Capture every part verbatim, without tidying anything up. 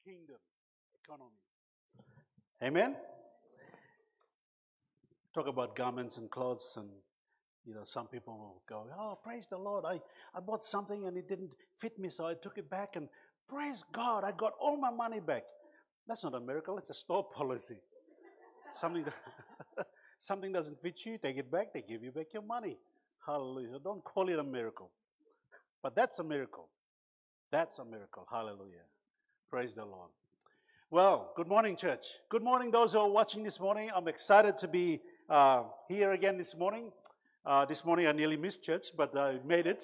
kingdom economy. Amen? Talk about garments and clothes, and you know, some people will go, oh, praise the Lord, I, I bought something and it didn't fit me, so I took it back, and praise God, I got all my money back. That's not a miracle, it's a store policy. Something, that something doesn't fit you, take it back, they give you back your money. Hallelujah. Don't call it a miracle. But that's a miracle. That's a miracle. Hallelujah. Praise the Lord. Well, good morning, church. Good morning, those who are watching this morning. I'm excited to be uh, here again this morning. Uh, this morning I nearly missed church, but I made it.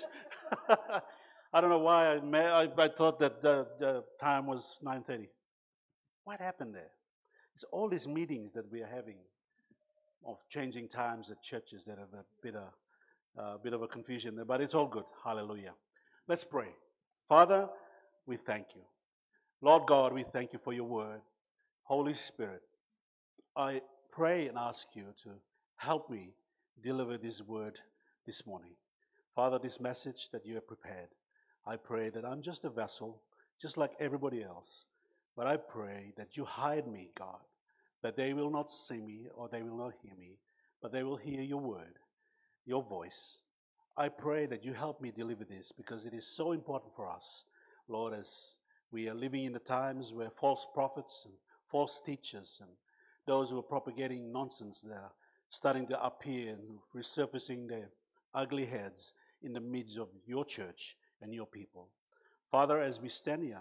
I don't know why I, may, I, I thought that the, the time was nine thirty. What happened there? It's all these meetings that we are having of changing times at churches that have a bit of, uh, bit of a confusion there, but it's all good. Hallelujah. Let's pray. Father, we thank you. Lord God, we thank you for your word. Holy Spirit, I pray and ask you to help me deliver this word this morning. Father, this message that you have prepared, I pray that I'm just a vessel, just like everybody else. But I pray that you hide me, God, that they will not see me or they will not hear me, but they will hear your word, your voice. I pray that you help me deliver this, because it is so important for us, Lord, as we are living in the times where false prophets and false teachers and those who are propagating nonsense, they are starting to appear and resurfacing their ugly heads in the midst of your church and your people. Father, as we stand here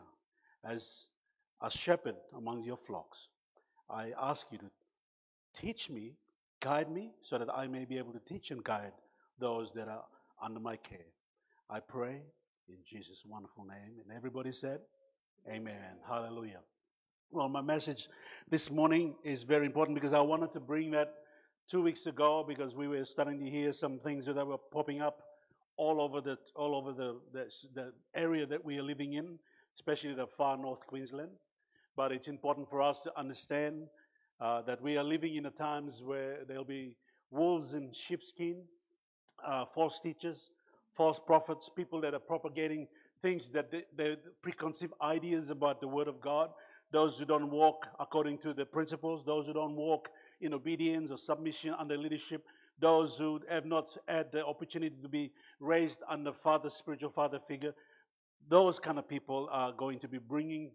as a shepherd among your flocks, I ask you to teach me, guide me, so that I may be able to teach and guide those that are under my care. I pray in Jesus' wonderful name. And everybody said, amen. Hallelujah. Well, my message this morning is very important, because I wanted to bring that two weeks ago, because we were starting to hear some things that were popping up all over the all over the, the, the area that we are living in, especially the far north Queensland. But it's important for us to understand uh, that we are living in a times where there'll be wolves in sheepskin, uh, false teachers, false prophets, people that are propagating things that they, they preconceived ideas about the Word of God, those who don't walk according to the principles, those who don't walk in obedience or submission under leadership, those who have not had the opportunity to be raised under father, spiritual father figure. Those kind of people are going to be bringing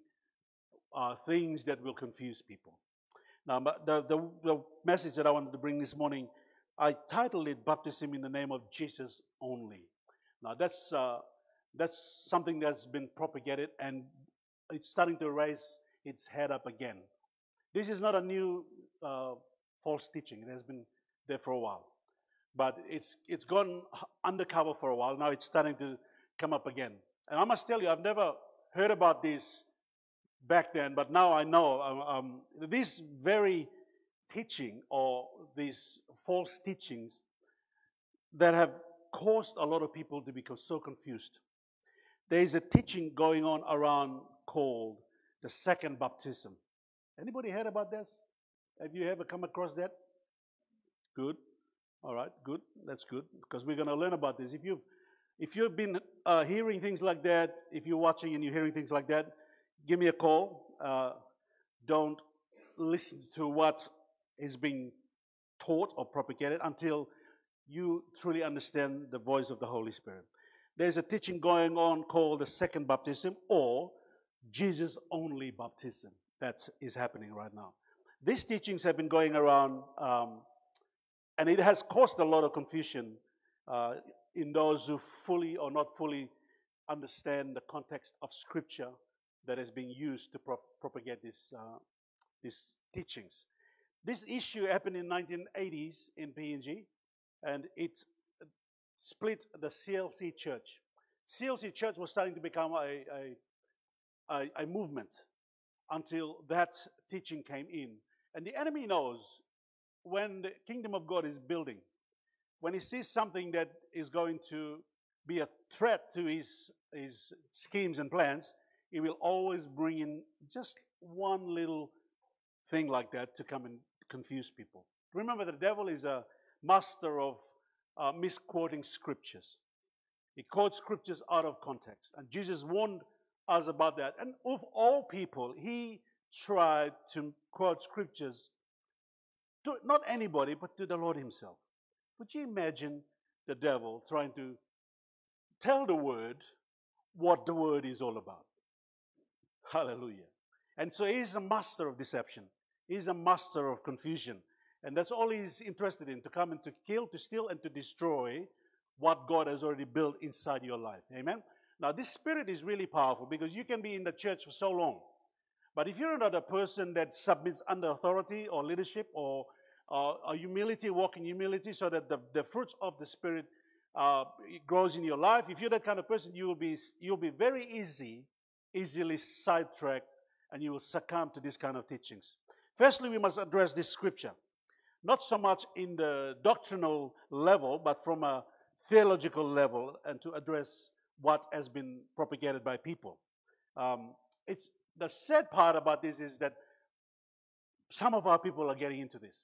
uh, things that will confuse people. Now, but the, the, the message that I wanted to bring this morning, I titled it Baptism in the Name of Jesus Only. Now, that's uh, that's something that's been propagated, and it's starting to raise its head up again. This is not a new uh, false teaching. It has been there for a while. But it's it's gone undercover for a while. Now it's starting to come up again. And I must tell you, I've never heard about this back then, but now I know. Um, um, this very teaching, or these false teachings that have caused a lot of people to become so confused. There is a teaching going on around called the second baptism. Anybody heard about this? Have you ever come across that? Good. All right, good. That's good, because we're going to learn about this. If you've, if you've been uh, hearing things like that, if you're watching and you're hearing things like that, give me a call. Uh, don't listen to what is being taught or propagated until you truly understand the voice of the Holy Spirit. There's a teaching going on called the second baptism, or Jesus-only baptism. That is happening right now. These teachings have been going around, um, and it has caused a lot of confusion uh, in those who fully or not fully understand the context of Scripture that is being used to pro- propagate this, uh, these teachings. This issue happened in nineteen eighties in P N G, and it split the C L C Church. C L C Church was starting to become a, a, a, a movement until that teaching came in. And the enemy knows when the kingdom of God is building, when he sees something that is going to be a threat to his, his schemes and plans, he will always bring in just one little thing like that to come and confuse people. Remember, the devil is a master of uh, misquoting scriptures. He quotes scriptures out of context. And Jesus warned us about that. And of all people, he tried to quote scriptures to not anybody, but to the Lord himself. Would you imagine the devil trying to tell the word what the word is all about? Hallelujah. And so he's a master of deception. He's a master of confusion. And that's all he's interested in, to come and to kill, to steal, and to destroy what God has already built inside your life. Amen? Now, this spirit is really powerful because you can be in the church for so long. But if you're not a person that submits under authority or leadership or uh, a humility, walk in humility so that the, the fruits of the Spirit uh, grows in your life, if you're that kind of person, you will be, you'll be very easy, easily sidetracked, and you will succumb to this kind of teachings. Firstly, we must address this scripture. Not so much in the doctrinal level, but from a theological level, and to address what has been propagated by people. Um, it's the sad part about this is that some of our people are getting into this.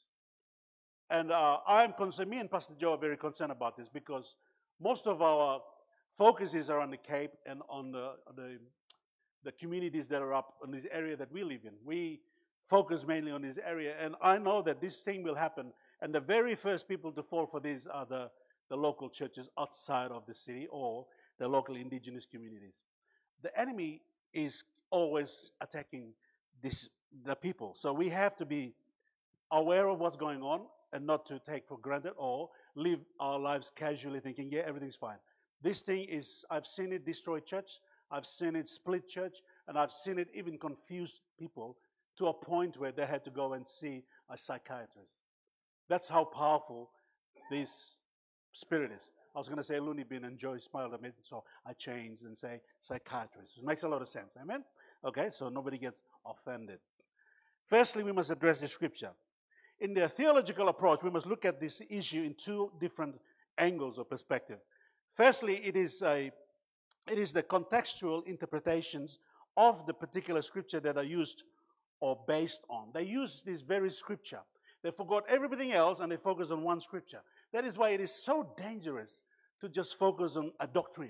And uh, I am concerned, me and Pastor Joe are very concerned about this because most of our focus is around the Cape and on the, the, the communities that are up in this area that we live in. We focus mainly on this area, and I know that this thing will happen, and the very first people to fall for this are the, the local churches outside of the city or the local indigenous communities. The enemy is always attacking this, the people. So we have to be aware of what's going on and not to take for granted or live our lives casually thinking, yeah, everything's fine. This thing is, I've seen it destroy church, I've seen it split church, and I've seen it even confuse people to a point where they had to go and see a psychiatrist. That's how powerful this spirit is. I was going to say loony bin, and Joy smiled at me, so I changed and say psychiatrist. It makes a lot of sense, amen? Okay, so nobody gets offended. Firstly, we must address the scripture. In the theological approach, we must look at this issue in two different angles or perspective. Firstly, it is, a, it is the contextual interpretations of the particular scripture that are used or based on. They use this very scripture. They forgot everything else and they focus on one scripture. That is why it is so dangerous to just focus on a doctrine.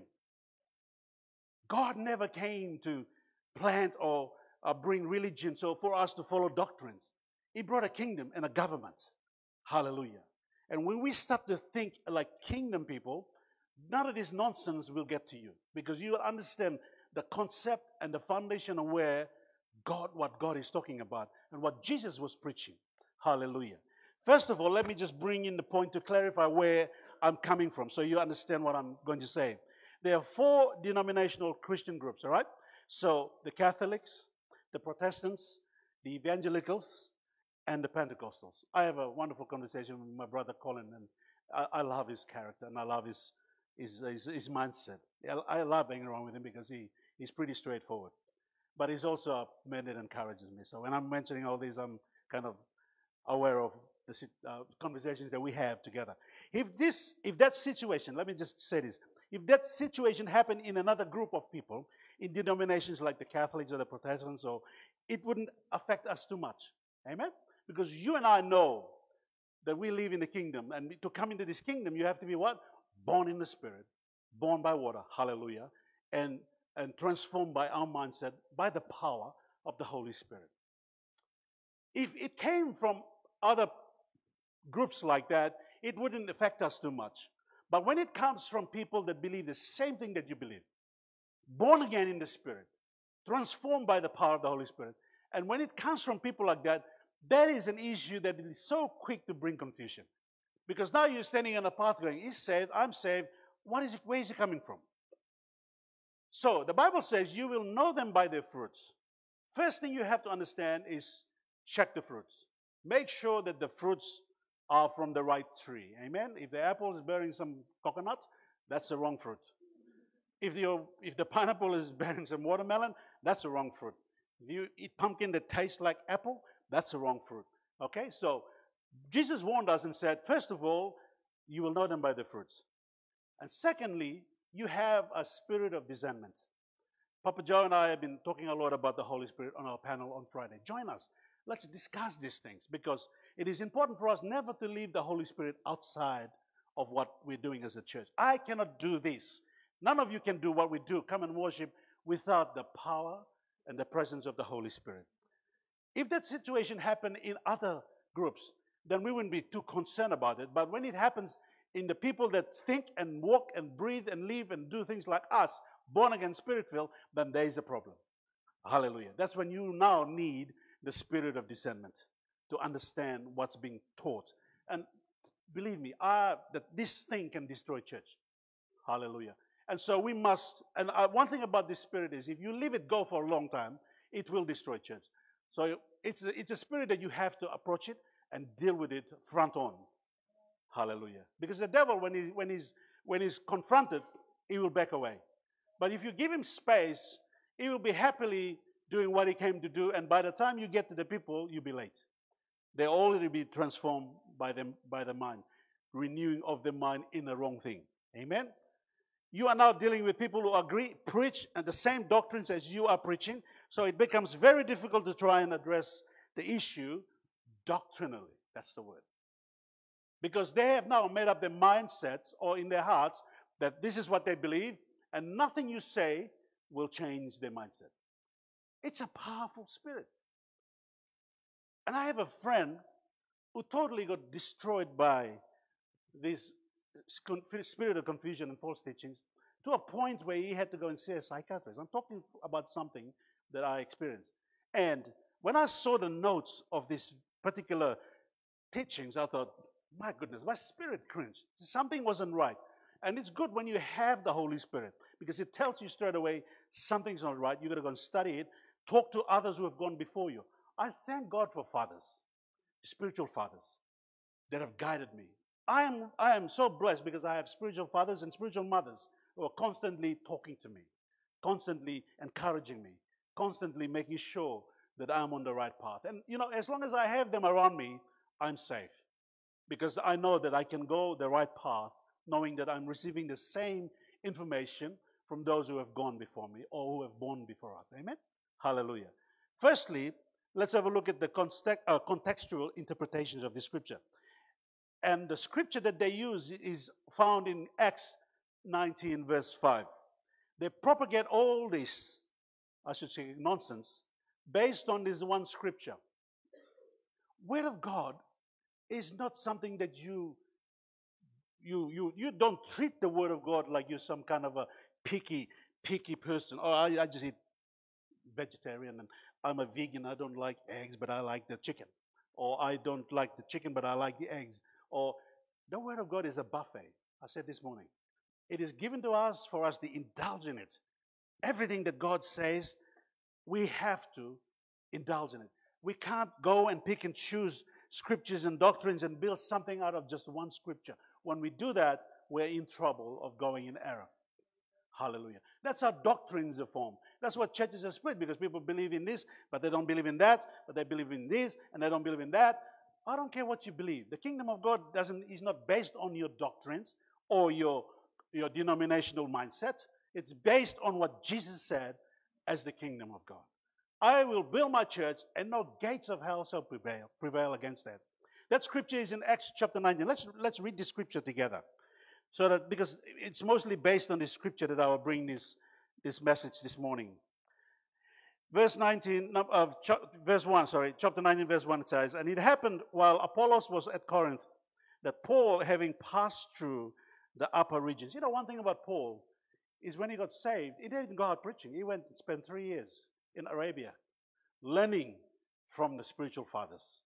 God never came to plant or uh, bring religion so for us to follow doctrines. He brought a kingdom and a government. Hallelujah. And when we start to think like kingdom people, none of this nonsense will get to you because you will understand the concept and the foundation of where God, what God is talking about and what Jesus was preaching. Hallelujah. First of all, let me just bring in the point to clarify where I'm coming from so you understand what I'm going to say. There are four denominational Christian groups, all right? So the Catholics, the Protestants, the Evangelicals, and the Pentecostals. I have a wonderful conversation with my brother Colin, and I, I love his character and I love his his, his, his mindset. I, I love hanging around with him because he, he's pretty straightforward. But he's also a man that encourages me. So when I'm mentioning all these, I'm kind of aware of the uh, conversations that we have together. If this, if that situation, let me just say this, if that situation happened in another group of people, in denominations like the Catholics or the Protestants, or it wouldn't affect us too much. Amen? Because you and I know that we live in the kingdom, and to come into this kingdom, you have to be what? Born in the Spirit, born by water, hallelujah, and, and transformed by our mindset, by the power of the Holy Spirit. If it came from other groups like that, it wouldn't affect us too much. But when it comes from people that believe the same thing that you believe, born again in the Spirit, transformed by the power of the Holy Spirit, and when it comes from people like that, that is an issue that is so quick to bring confusion. Because now you're standing on a path going, he's saved, I'm saved, what is it, where is he coming from? So the Bible says you will know them by their fruits. First thing you have to understand is check the fruits. Make sure that the fruits are from the right tree. Amen? If the apple is bearing some coconut, that's the wrong fruit. If the, if the pineapple is bearing some watermelon, that's the wrong fruit. If you eat pumpkin that tastes like apple, that's the wrong fruit. Okay? So Jesus warned us and said, first of all, you will know them by the fruits. And secondly, you have a spirit of discernment. Papa Joe and I have been talking a lot about the Holy Spirit on our panel on Friday. Join us. Let's discuss these things because it is important for us never to leave the Holy Spirit outside of what we're doing as a church. I cannot do this. None of you can do what we do. Come and worship without the power and the presence of the Holy Spirit. If that situation happened in other groups, then we wouldn't be too concerned about it. But when it happens in the people that think and walk and breathe and live and do things like us, born again, spirit-filled, then there is a problem. Hallelujah. That's when you now need the spirit of discernment to understand what's being taught. And believe me, I, that this thing can destroy church. Hallelujah. And so we must, and uh, one thing about this spirit is if you leave it go for a long time, it will destroy church. So it's a, it's a spirit that you have to approach it and deal with it front on. Hallelujah. Because the devil, when, he, when, he's, when he's confronted, he will back away. But if you give him space, he will be happily doing what he came to do. And by the time you get to the people, you'll be late. They'll already be transformed by, them, by the mind, renewing of the mind in the wrong thing. Amen? You are now dealing with people who agree, preach, and the same doctrines as you are preaching. So it becomes very difficult to try and address the issue doctrinally. That's the word. Because they have now made up their mindsets or in their hearts that this is what they believe, and nothing you say will change their mindset. It's a powerful spirit. And I have a friend who totally got destroyed by this spirit of confusion and false teachings to a point where he had to go and see a psychiatrist. I'm talking about something that I experienced. And when I saw the notes of these particular teachings, I thought, my goodness, my spirit cringed. Something wasn't right. And it's good when you have the Holy Spirit because it tells you straight away something's not right. You've got to go and study it. Talk to others who have gone before you. I thank God for fathers, spiritual fathers that have guided me. I am, I am so blessed because I have spiritual fathers and spiritual mothers who are constantly talking to me, constantly encouraging me, constantly making sure that I'm on the right path. And, you know, as long as I have them around me, I'm safe because I know that I can go the right path knowing that I'm receiving the same information from those who have gone before me or who have born before us. Amen? Hallelujah. Firstly, let's have a look at the context, uh, contextual interpretations of the scripture. And the scripture that they use is found in Acts nineteen, verse five. They propagate all this, I should say, nonsense, based on this one scripture. Word of God is not something that you, you, you, you don't treat the Word of God like you're some kind of a picky, picky person. Oh, I, I just eat vegetarian and I'm a vegan. I don't like eggs, but I like the chicken. Or I don't like the chicken, but I like the eggs. Or the Word of God is a buffet. I said this morning. It is given to us for us to indulge in it. Everything that God says, we have to indulge in it. We can't go and pick and choose scriptures and doctrines and build something out of just one scripture. When we do that, we're in trouble of going in error. Hallelujah. That's how doctrines are formed. That's what churches are split because people believe in this, but they don't believe in that, but they believe in this, and they don't believe in that. I don't care what you believe. The kingdom of God doesn't is not based on your doctrines or your, your denominational mindset. It's based on what Jesus said as the kingdom of God. I will build my church, and no gates of hell shall prevail, prevail against that. That scripture is in Acts chapter nineteen. Let's, let's read this scripture together. So that, because it's mostly based on this scripture that I will bring this, this message this morning. Verse nineteen, of verse one, sorry, chapter nineteen, verse one, it says, and it happened while Apollos was at Corinth that Paul, having passed through the upper regions. You know, one thing about Paul is when he got saved, he didn't go out preaching. He went and spent three years in Arabia learning from the spiritual fathers.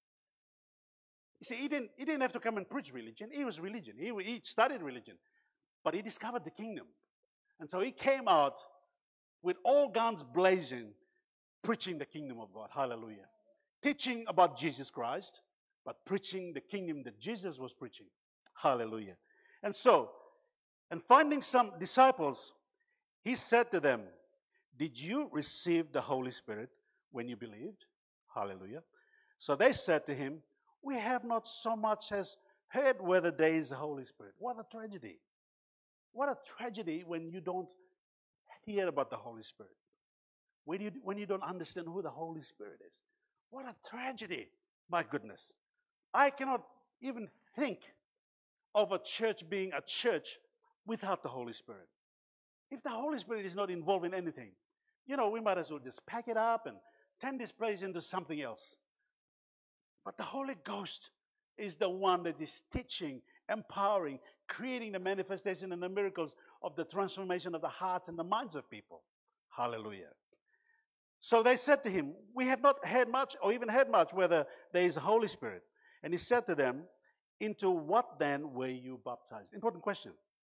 You see, he didn't, he didn't have to come and preach religion. He was religion. He, he studied religion. But he discovered the kingdom. And so he came out with all guns blazing, preaching the kingdom of God. Hallelujah. Teaching about Jesus Christ, but preaching the kingdom that Jesus was preaching. Hallelujah. And so, and finding some disciples, he said to them, did you receive the Holy Spirit when you believed? Hallelujah. So they said to him, we have not so much as heard whether there is the Holy Spirit. What a tragedy. What a tragedy when you don't hear about the Holy Spirit. When you, when you don't understand who the Holy Spirit is. What a tragedy. My goodness. I cannot even think of a church being a church without the Holy Spirit. If the Holy Spirit is not involved in anything, you know, we might as well just pack it up and turn this place into something else. But the Holy Ghost is the one that is teaching, empowering, creating the manifestation and the miracles of the transformation of the hearts and the minds of people. Hallelujah. So they said to him, we have not heard much or even heard much whether there is a Holy Spirit. And he said to them, into what then were you baptized? Important question.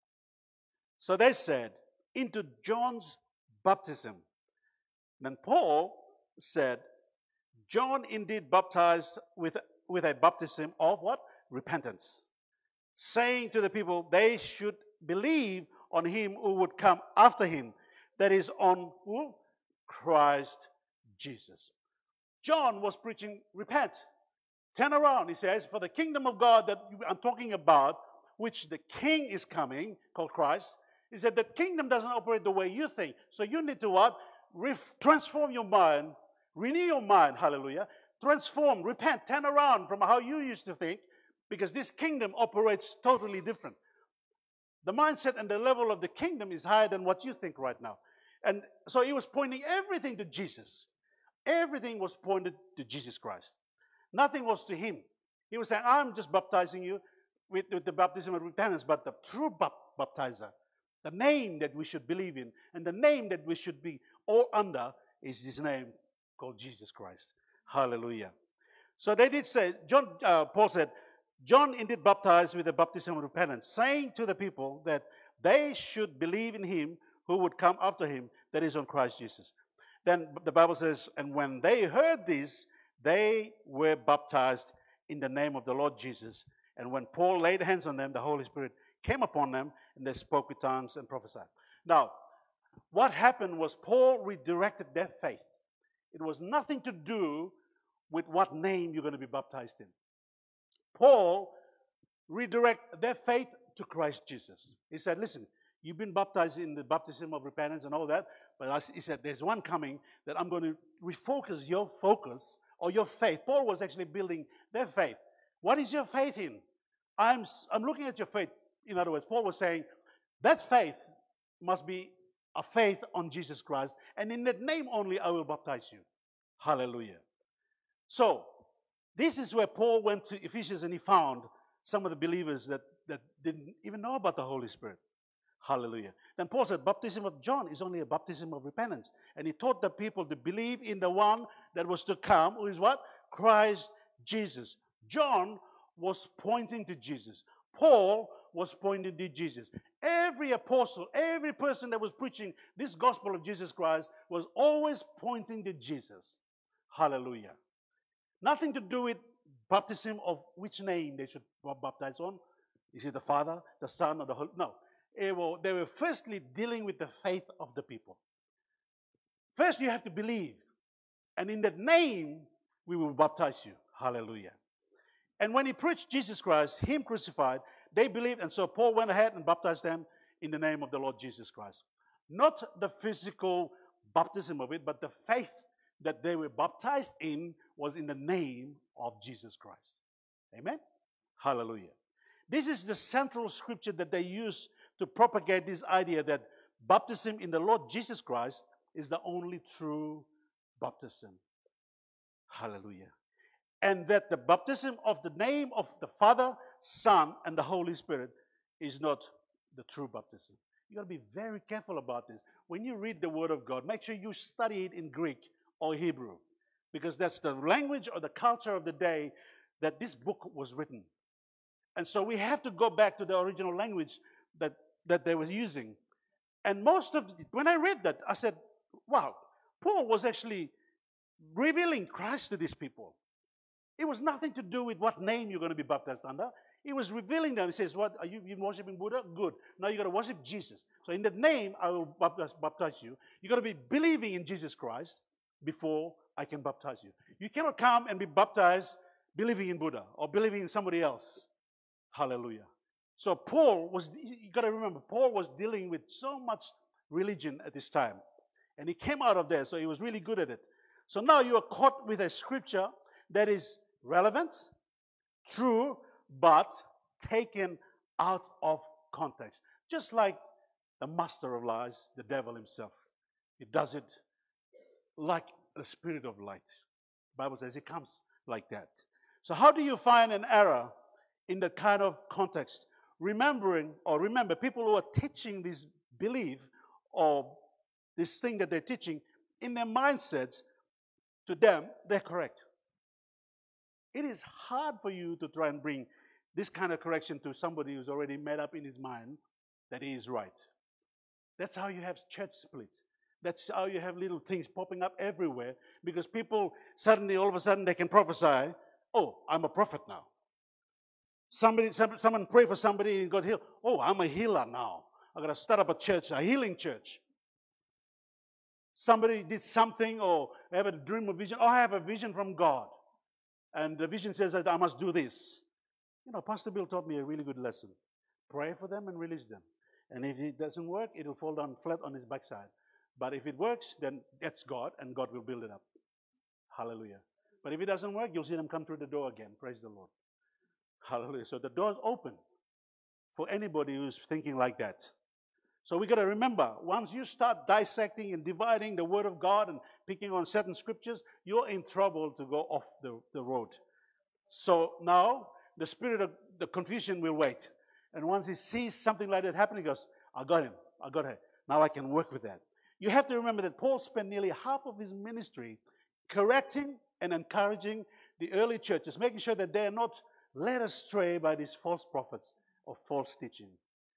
So they said, into John's baptism. Then Paul said, John indeed baptized with, with a baptism of what? Repentance. Saying to the people, they should believe on him who would come after him. That is on who? Christ Jesus. John was preaching, repent. Turn around, he says, for the kingdom of God that I'm talking about, which the king is coming, called Christ, he said that kingdom doesn't operate the way you think. So you need to what? Ref- transform your mind, renew your mind, hallelujah. Transform, repent, turn around from how you used to think, because this kingdom operates totally different. The mindset and the level of the kingdom is higher than what you think right now. And so he was pointing everything to Jesus. Everything was pointed to Jesus Christ. Nothing was to him. He was saying, I'm just baptizing you with, with the baptism of repentance, but the true baptizer, the name that we should believe in, and the name that we should be all under is his name called Jesus Christ. Hallelujah. So they did say, John, uh, Paul said, John indeed baptized with the baptism of repentance, saying to the people that they should believe in him who would come after him, that is on Christ Jesus. Then the Bible says, and when they heard this, they were baptized in the name of the Lord Jesus. And when Paul laid hands on them, the Holy Spirit came upon them, and they spoke with tongues and prophesied. Now, what happened was Paul redirected their faith. It was nothing to do with what name you're going to be baptized in. Paul redirected their faith to Christ Jesus. He said, listen, you've been baptized in the baptism of repentance and all that, but he said, there's one coming that I'm going to refocus your focus or your faith. Paul was actually building their faith. What is your faith in? I'm, I'm looking at your faith. In other words, Paul was saying, that faith must be a faith on Jesus Christ, and in that name only I will baptize you. Hallelujah. So, this is where Paul went to Ephesians and he found some of the believers that, that didn't even know about the Holy Spirit. Hallelujah. Then Paul said, baptism of John is only a baptism of repentance. And he taught the people to believe in the one that was to come, who is what? Christ Jesus. John was pointing to Jesus. Paul was pointing to Jesus. Every apostle, every person that was preaching this gospel of Jesus Christ was always pointing to Jesus. Hallelujah. Nothing to do with baptism of which name they should baptize on. Is it the Father, the Son, or the Holy? No. They were firstly dealing with the faith of the people. First, you have to believe. And in that name, we will baptize you. Hallelujah. And when he preached Jesus Christ, him crucified, they believed. And so Paul went ahead and baptized them in the name of the Lord Jesus Christ. Not the physical baptism of it, but the faith that they were baptized in was in the name of Jesus Christ. Amen? Hallelujah. This is the central scripture that they use to propagate this idea that baptism in the Lord Jesus Christ is the only true baptism. Hallelujah. And that the baptism of the name of the Father, Son, and the Holy Spirit is not the true baptism. You've got to be very careful about this. When you read the Word of God, make sure you study it in Greek or Hebrew, because that's the language or the culture of the day that this book was written. And so we have to go back to the original language that, that they were using. And most of, the, when I read that, I said, wow, Paul was actually revealing Christ to these people. It was nothing to do with what name you're going to be baptized under. He was revealing them. He says, what, are you, you worshiping Buddha? Good. Now you got to worship Jesus. So in that name, I will baptize, baptize you. You got to be believing in Jesus Christ before I can baptize you. You cannot come and be baptized believing in Buddha or believing in somebody else. Hallelujah. So Paul was, you got to remember, Paul was dealing with so much religion at this time. And he came out of there, so he was really good at it. So now you are caught with a scripture that is relevant, true, but taken out of context. Just like the master of lies, the devil himself. He does it like the Spirit of light. The Bible says it comes like that. So how do you find an error in that kind of context? Remembering, or remember, people who are teaching this belief or this thing that they're teaching, in their mindsets, to them, they're correct. It is hard for you to try and bring this kind of correction to somebody who's already made up in his mind that he is right. That's how you have church split. That's how you have little things popping up everywhere, because people suddenly, all of a sudden, they can prophesy, oh, I'm a prophet now. Somebody, some, someone pray for somebody and got healed. Oh, I'm a healer now. I'm going to start up a church, a healing church. Somebody did something or have a dream or vision. Oh, I have a vision from God. And the vision says that I must do this. You know, Pastor Bill taught me a really good lesson. Pray for them and release them. And if it doesn't work, it will fall down flat on his backside. But if it works, then that's God, and God will build it up. Hallelujah. But if it doesn't work, you'll see them come through the door again. Praise the Lord. Hallelujah. So the door's open for anybody who's thinking like that. So we got to remember, once you start dissecting and dividing the Word of God and picking on certain scriptures, you're in trouble to go off the, the road. So now, the spirit of the confusion will wait. And once he sees something like that happening, he goes, I got him. I got her. Now I can work with that. You have to remember that Paul spent nearly half of his ministry correcting and encouraging the early churches, making sure that they are not led astray by these false prophets or false teaching.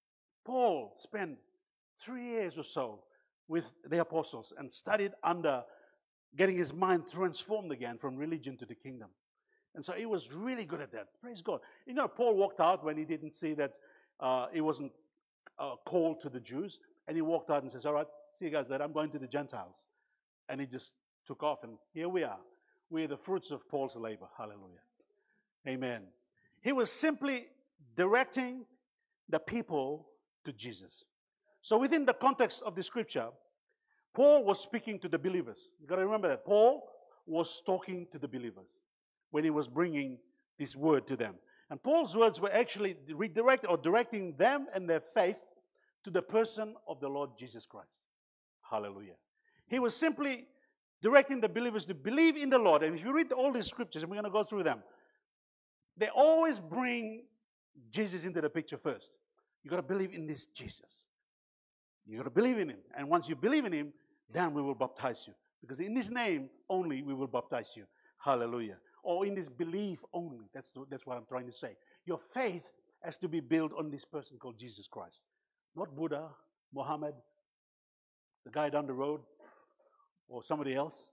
Paul spent three years or so with the apostles and studied under getting his mind transformed again from religion to the kingdom. And so he was really good at that. Praise God. You know, Paul walked out when he didn't see that uh, he wasn't uh, called to the Jews. And he walked out and says, all right, see you guys later. I'm going to the Gentiles. And he just took off. And here we are. We're the fruits of Paul's labor. Hallelujah. Amen. He was simply directing the people to Jesus. So within the context of the scripture, Paul was speaking to the believers. You've got to remember that. Paul was talking to the believers when he was bringing this word to them. And Paul's words were actually redirecting or directing them and their faith to the person of the Lord Jesus Christ. Hallelujah. He was simply directing the believers to believe in the Lord. And if you read all these scriptures, and we're going to go through them, they always bring Jesus into the picture first. You've got to believe in this Jesus. You've got to believe in him. And once you believe in him, then we will baptize you. Because in his name only we will baptize you. Hallelujah. Or in this belief only. That's, the, that's what I'm trying to say. Your faith has to be built on this person called Jesus Christ. Not Buddha, Muhammad, the guy down the road, or somebody else.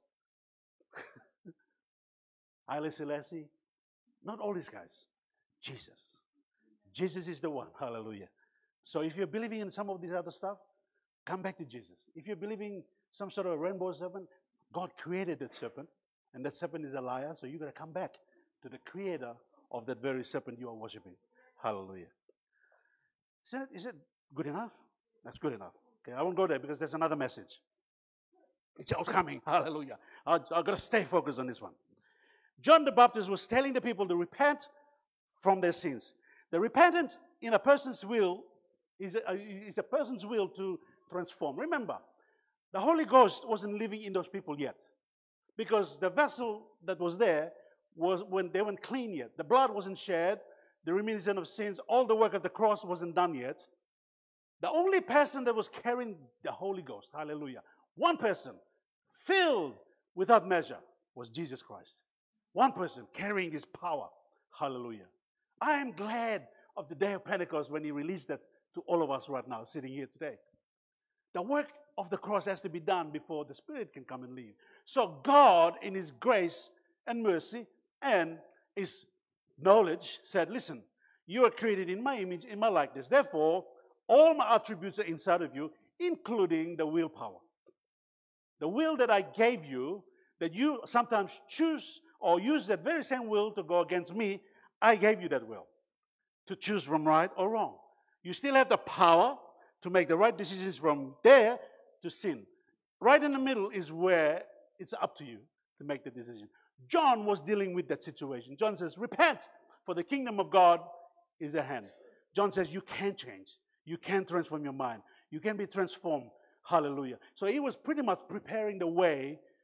Haile Selassie. Not all these guys. Jesus. Jesus is the one. Hallelujah. So if you're believing in some of this other stuff, come back to Jesus. If you're believing some sort of rainbow serpent, God created that serpent, and that serpent is a liar, so you've got to come back to the creator of that very serpent you are worshiping. Hallelujah. Is it, is it good enough? That's good enough. Okay, I won't go there because there's another message. It's all coming. Hallelujah. I've got to stay focused on this one. John the Baptist was telling the people to repent from their sins. The repentance in a person's will is a, is a person's will to transform. Remember, the Holy Ghost wasn't living in those people yet, because the vessel that was there was when they weren't clean yet. The blood wasn't shed, the remission of sins, all the work of the cross wasn't done yet. The only person that was carrying the Holy Ghost, hallelujah, one person filled without measure was Jesus Christ. One person carrying his power, hallelujah. I am glad of the day of Pentecost when he released that to all of us right now, sitting here today. The work of the cross has to be done before the Spirit can come and leave. So God, in his grace and mercy and his knowledge, said, listen, you are created in my image, in my likeness. Therefore, all my attributes are inside of you, including the willpower. The will that I gave you, that you sometimes choose or use that very same will to go against me, I gave you that will to choose from right or wrong. You still have the power to make the right decisions from there to sin. Right in the middle is where it's up to you to make the decision. John was dealing with that situation. John says, repent, for the kingdom of God is at hand. John says, you can change. You can transform your mind. You can be transformed. Hallelujah. So he was pretty much preparing the way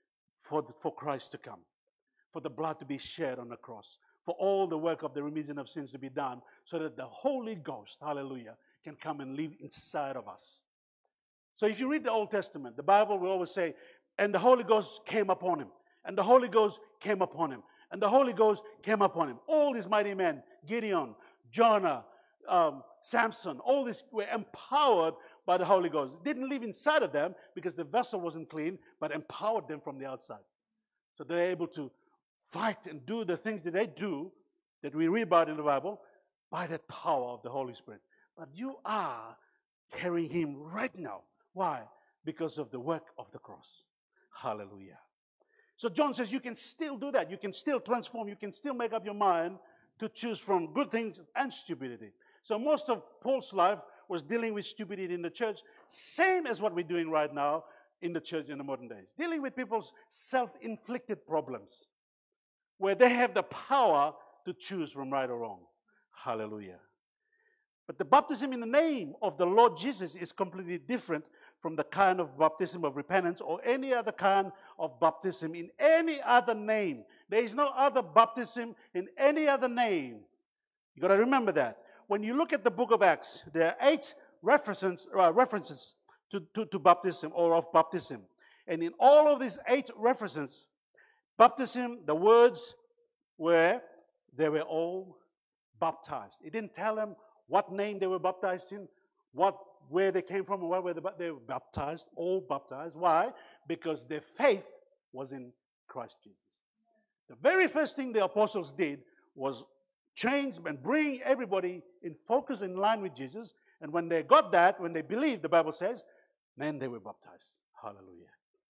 for, the, for Christ to come, for the blood to be shed on the cross, for all the work of the remission of sins to be done, so that the Holy Ghost, hallelujah, can come and live inside of us. So if you read the Old Testament, the Bible will always say, and the Holy Ghost came upon him, and the Holy Ghost came upon him, and the Holy Ghost came upon him. All these mighty men, Gideon, Jonah, um, Samson, all these were empowered by the Holy Ghost. It didn't live inside of them because the vessel wasn't clean, but empowered them from the outside. So they're able to fight and do the things that they do, that we read about in the Bible, by the power of the Holy Spirit. But you are carrying him right now. Why? Because of the work of the cross. Hallelujah. So John says you can still do that. You can still transform. You can still make up your mind to choose from good things and stupidity. So most of Paul's life was dealing with stupidity in the church, same as what we're doing right now in the church in the modern days. Dealing with people's self-inflicted problems, where they have the power to choose from right or wrong. Hallelujah. But the baptism in the name of the Lord Jesus is completely different from the kind of baptism of repentance or any other kind of baptism in any other name. There is no other baptism in any other name. You've got to remember that. When you look at the book of Acts, there are eight references, uh, references to, to, to baptism or of baptism. And in all of these eight references, baptism, the words were, they were all baptized. It didn't tell them what name they were baptized in, what, where they came from, and where they, they were baptized, all baptized. Why? Because their faith was in Christ Jesus. The very first thing the apostles did was change and bring everybody in focus, in line with Jesus. And when they got that, when they believed, the Bible says, then they were baptized. Hallelujah.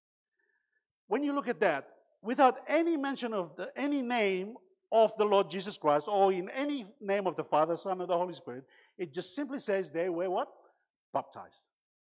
When you look at that, without any mention of the, any name of the Lord Jesus Christ, or in any name of the Father, Son, or the Holy Spirit, it just simply says they were what? Baptized.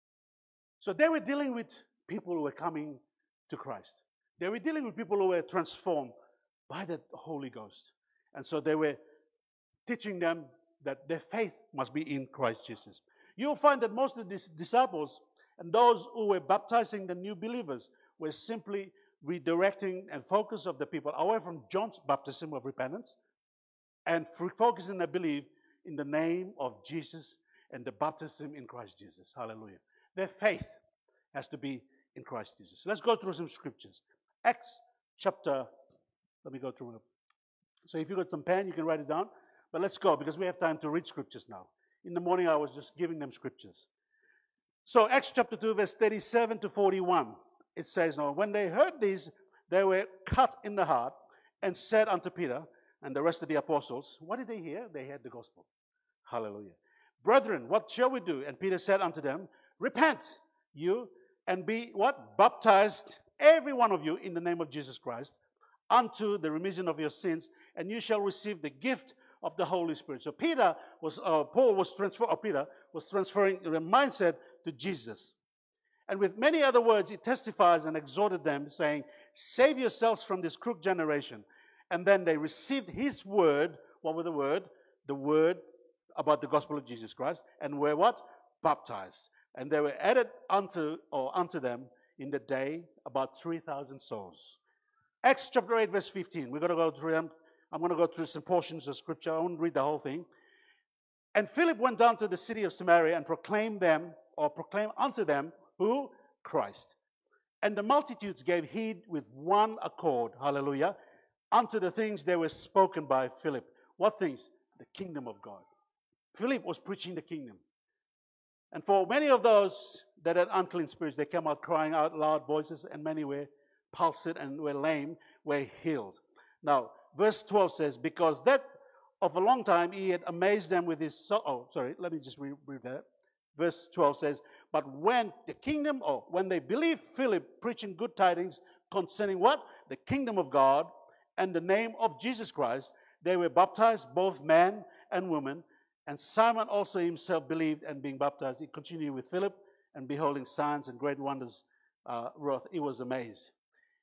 So they were dealing with people who were coming to Christ. They were dealing with people who were transformed by the Holy Ghost. And so they were teaching them that their faith must be in Christ Jesus. You'll find that most of these disciples and those who were baptizing the new believers were simply redirecting and focus of the people away from John's baptism of repentance and focusing their belief in the name of Jesus and the baptism in Christ Jesus. Hallelujah. Their faith has to be in Christ Jesus. Let's go through some scriptures. Acts chapter, let me go through it. So if you've got some pen, you can write it down. But let's go because we have time to read scriptures now. In the morning, I was just giving them scriptures. So Acts chapter two, verse thirty-seven to forty-one. It says, now, when they heard this, they were cut in the heart and said unto Peter and the rest of the apostles, what did they hear? They heard the gospel. Hallelujah. Brethren, what shall we do? And Peter said unto them, repent you and be what? Baptized, every one of you, in the name of Jesus Christ, unto the remission of your sins, and you shall receive the gift of the Holy Spirit. So Peter was, uh, Paul was transfer, or Peter was transferring the mindset to Jesus. And with many other words, he testifies and exhorted them, saying, save yourselves from this crooked generation. And then they received his word. What was the word? The word about the gospel of Jesus Christ. And were what? Baptized. And they were added unto, or unto them in the day about three thousand souls. Acts chapter eight, verse fifteen. We're going to go through them. I'm going to go through some portions of scripture. I won't read the whole thing. And Philip went down to the city of Samaria and proclaimed them, or proclaimed unto them, who? Christ. And the multitudes gave heed with one accord, hallelujah, unto the things that were spoken by Philip. What things? The kingdom of God. Philip was preaching the kingdom. And for many of those that had unclean spirits, they came out crying out loud voices, and many were palsied and were lame, were healed. Now, verse twelve says, because that of a long time he had amazed them with his... So- oh, sorry, let me just read that. Verse twelve says, but when the kingdom, or when they believed Philip preaching good tidings concerning what? The kingdom of God and the name of Jesus Christ, they were baptized, both men and women. And Simon also himself believed, and being baptized, he continued with Philip, and beholding signs and great wonders uh, wrought, he was amazed.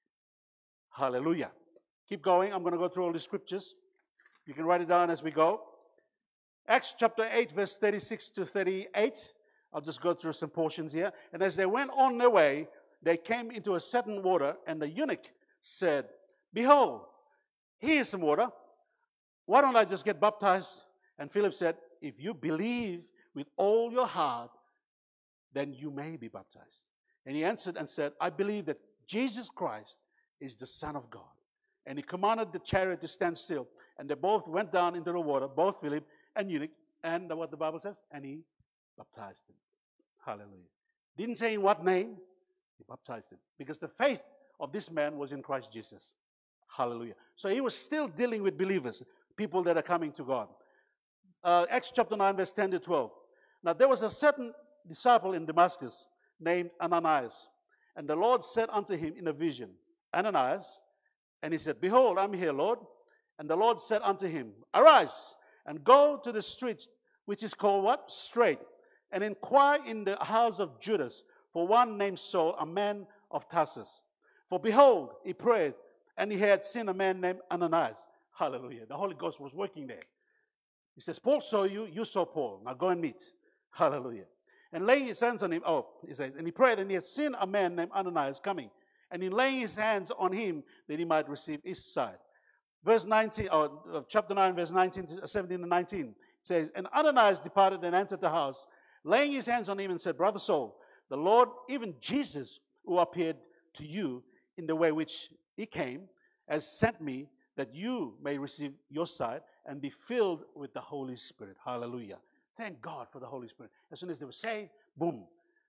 Hallelujah. Keep going. I'm going to go through all the scriptures. You can write it down as we go. Acts chapter eight, verse thirty-six to thirty-eight. I'll just go through some portions here. And as they went on their way, they came into a certain water, and the eunuch said, behold, here's some water. Why don't I just get baptized? And Philip said, if you believe with all your heart, then you may be baptized. And he answered and said, I believe that Jesus Christ is the Son of God. And he commanded the chariot to stand still. And they both went down into the water, both Philip and eunuch, and what the Bible says, and he baptized him. Hallelujah. Didn't say in what name, he baptized him. Because the faith of this man was in Christ Jesus. Hallelujah. So he was still dealing with believers, people that are coming to God. Uh, Acts chapter nine, verse ten to twelve. Now there was a certain disciple in Damascus named Ananias. And the Lord said unto him in a vision, Ananias. And he said, behold, I'm here, Lord. And the Lord said unto him, arise and go to the street, which is called what? Straight, and inquire in the house of Judas for one named Saul, a man of Tarsus. For behold, he prayed, and he had seen a man named Ananias. Hallelujah. The Holy Ghost was working there. He says, Paul saw you, you saw Paul. Now go and meet. Hallelujah. And laying his hands on him, oh, he says, and he prayed, and he had seen a man named Ananias coming. And in laying his hands on him, that he might receive his sight. Verse nineteen, or uh, chapter nine, verse nineteen, to seventeen and nineteen, it says, and Ananias departed and entered the house, laying his hands on him and said, Brother Saul, the Lord, even Jesus, who appeared to you in the way which he came, has sent me that you may receive your sight and be filled with the Holy Spirit. Hallelujah. Thank God for the Holy Spirit. As soon as they were saved, boom.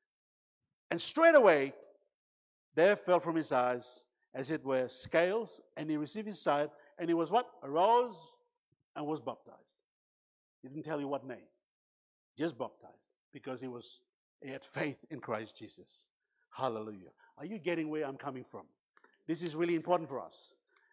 And straight away, there fell from his eyes, as it were, scales, and he received his sight, and he was what? Arose and was baptized. He didn't tell you what name. Just baptized, because he was he had faith in Christ Jesus. Hallelujah. Are you getting where I'm coming from? This is really important for us.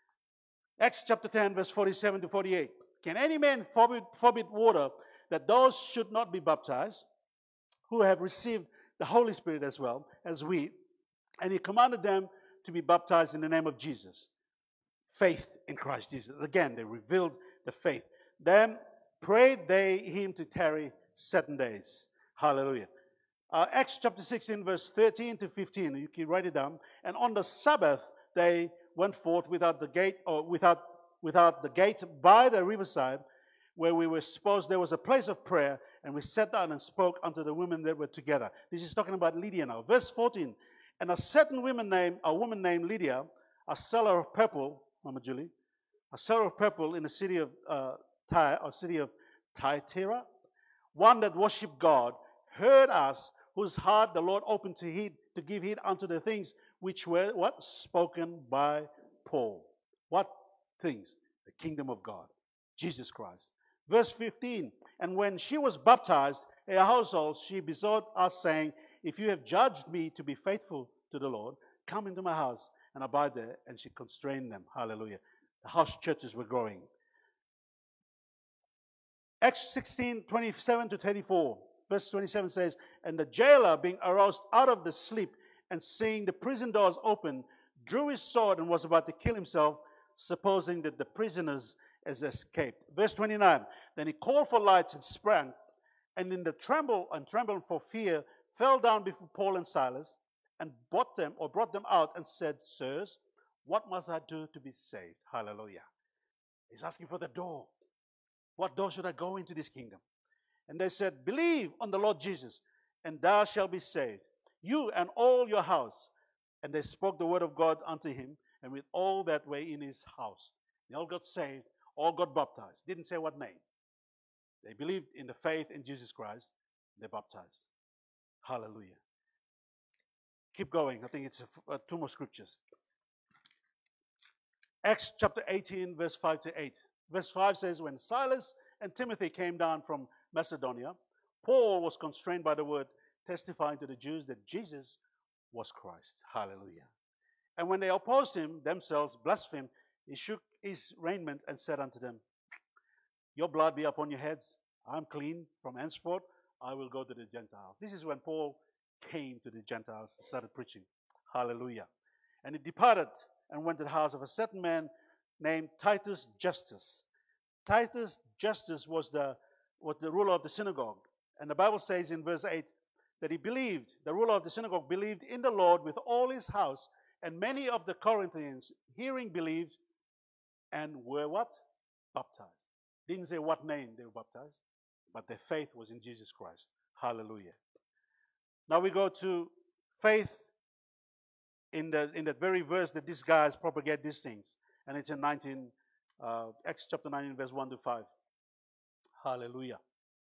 Acts chapter ten, verse forty-seven to forty-eight. Can any man forbid, forbid water that those should not be baptized, who have received the Holy Spirit as well as we? And he commanded them to be baptized in the name of Jesus. Faith in Christ Jesus. Again, they revealed the faith. Then prayed they him to tarry seven days. Hallelujah. Uh, Acts chapter sixteen, verse thirteen to fifteen. You can write it down. And on the Sabbath, they went forth without the gate, or without without the gate by the riverside, where we were supposed there was a place of prayer, and we sat down and spoke unto the women that were together. This is talking about Lydia now. Verse fourteen. And a certain woman named, a woman named Lydia, a seller of purple, Mama Julie, a seller of purple in the city of uh, Tyre, or city of Thyatira, one that worshipped God, heard us, whose heart the Lord opened to heed, to give heed unto the things which were what? Spoken by Paul. What things? The kingdom of God, Jesus Christ. Verse fifteen, and when she was baptized, her household, she besought us, saying, if you have judged me to be faithful to the Lord, come into my house and abide there. And she constrained them. Hallelujah. The house churches were growing. Acts sixteen, twenty-seven to thirty-four. Verse twenty-seven says, and the jailer, being aroused out of the sleep and seeing the prison doors open, drew his sword and was about to kill himself, supposing that the prisoners has escaped. Verse twenty-nine, then he called for lights and sprang, and in the tremble and trembled for fear, fell down before Paul and Silas, and brought them or brought them out and said, sirs, what must I do to be saved? Hallelujah. He's asking for the door. What door should I go into this kingdom? And they said, believe on the Lord Jesus, and thou shalt be saved, you and all your house. And they spoke the word of God unto him, and with all that were in his house. They all got saved, all got baptized. Didn't say what name. They believed in the faith in Jesus Christ. They baptized. Hallelujah. Keep going. I think it's uh, two more scriptures. Acts chapter eighteen, verse five to eight. Verse five says, when Silas and Timothy came down from Macedonia, Paul was constrained by the word, testifying to the Jews that Jesus was Christ. Hallelujah. And when they opposed him, themselves blasphemed, he shook his raiment and said unto them, your blood be upon your heads. I'm clean. From henceforth, I will go to the Gentiles. This is when Paul came to the Gentiles and started preaching. Hallelujah. And he departed and went to the house of a certain man named Titus Justus. Titus Justus was the, was the ruler of the synagogue. And the Bible says in verse eight that he believed, the ruler of the synagogue believed in the Lord with all his house, And many of the Corinthians, hearing, believed and were what? Baptized. Didn't say what name they were baptized, but their faith was in Jesus Christ. Hallelujah. Now we go to faith in the in that very verse that these guys propagate these things. And it's in nineteen, uh, Acts chapter nineteen, verse one to five. Hallelujah.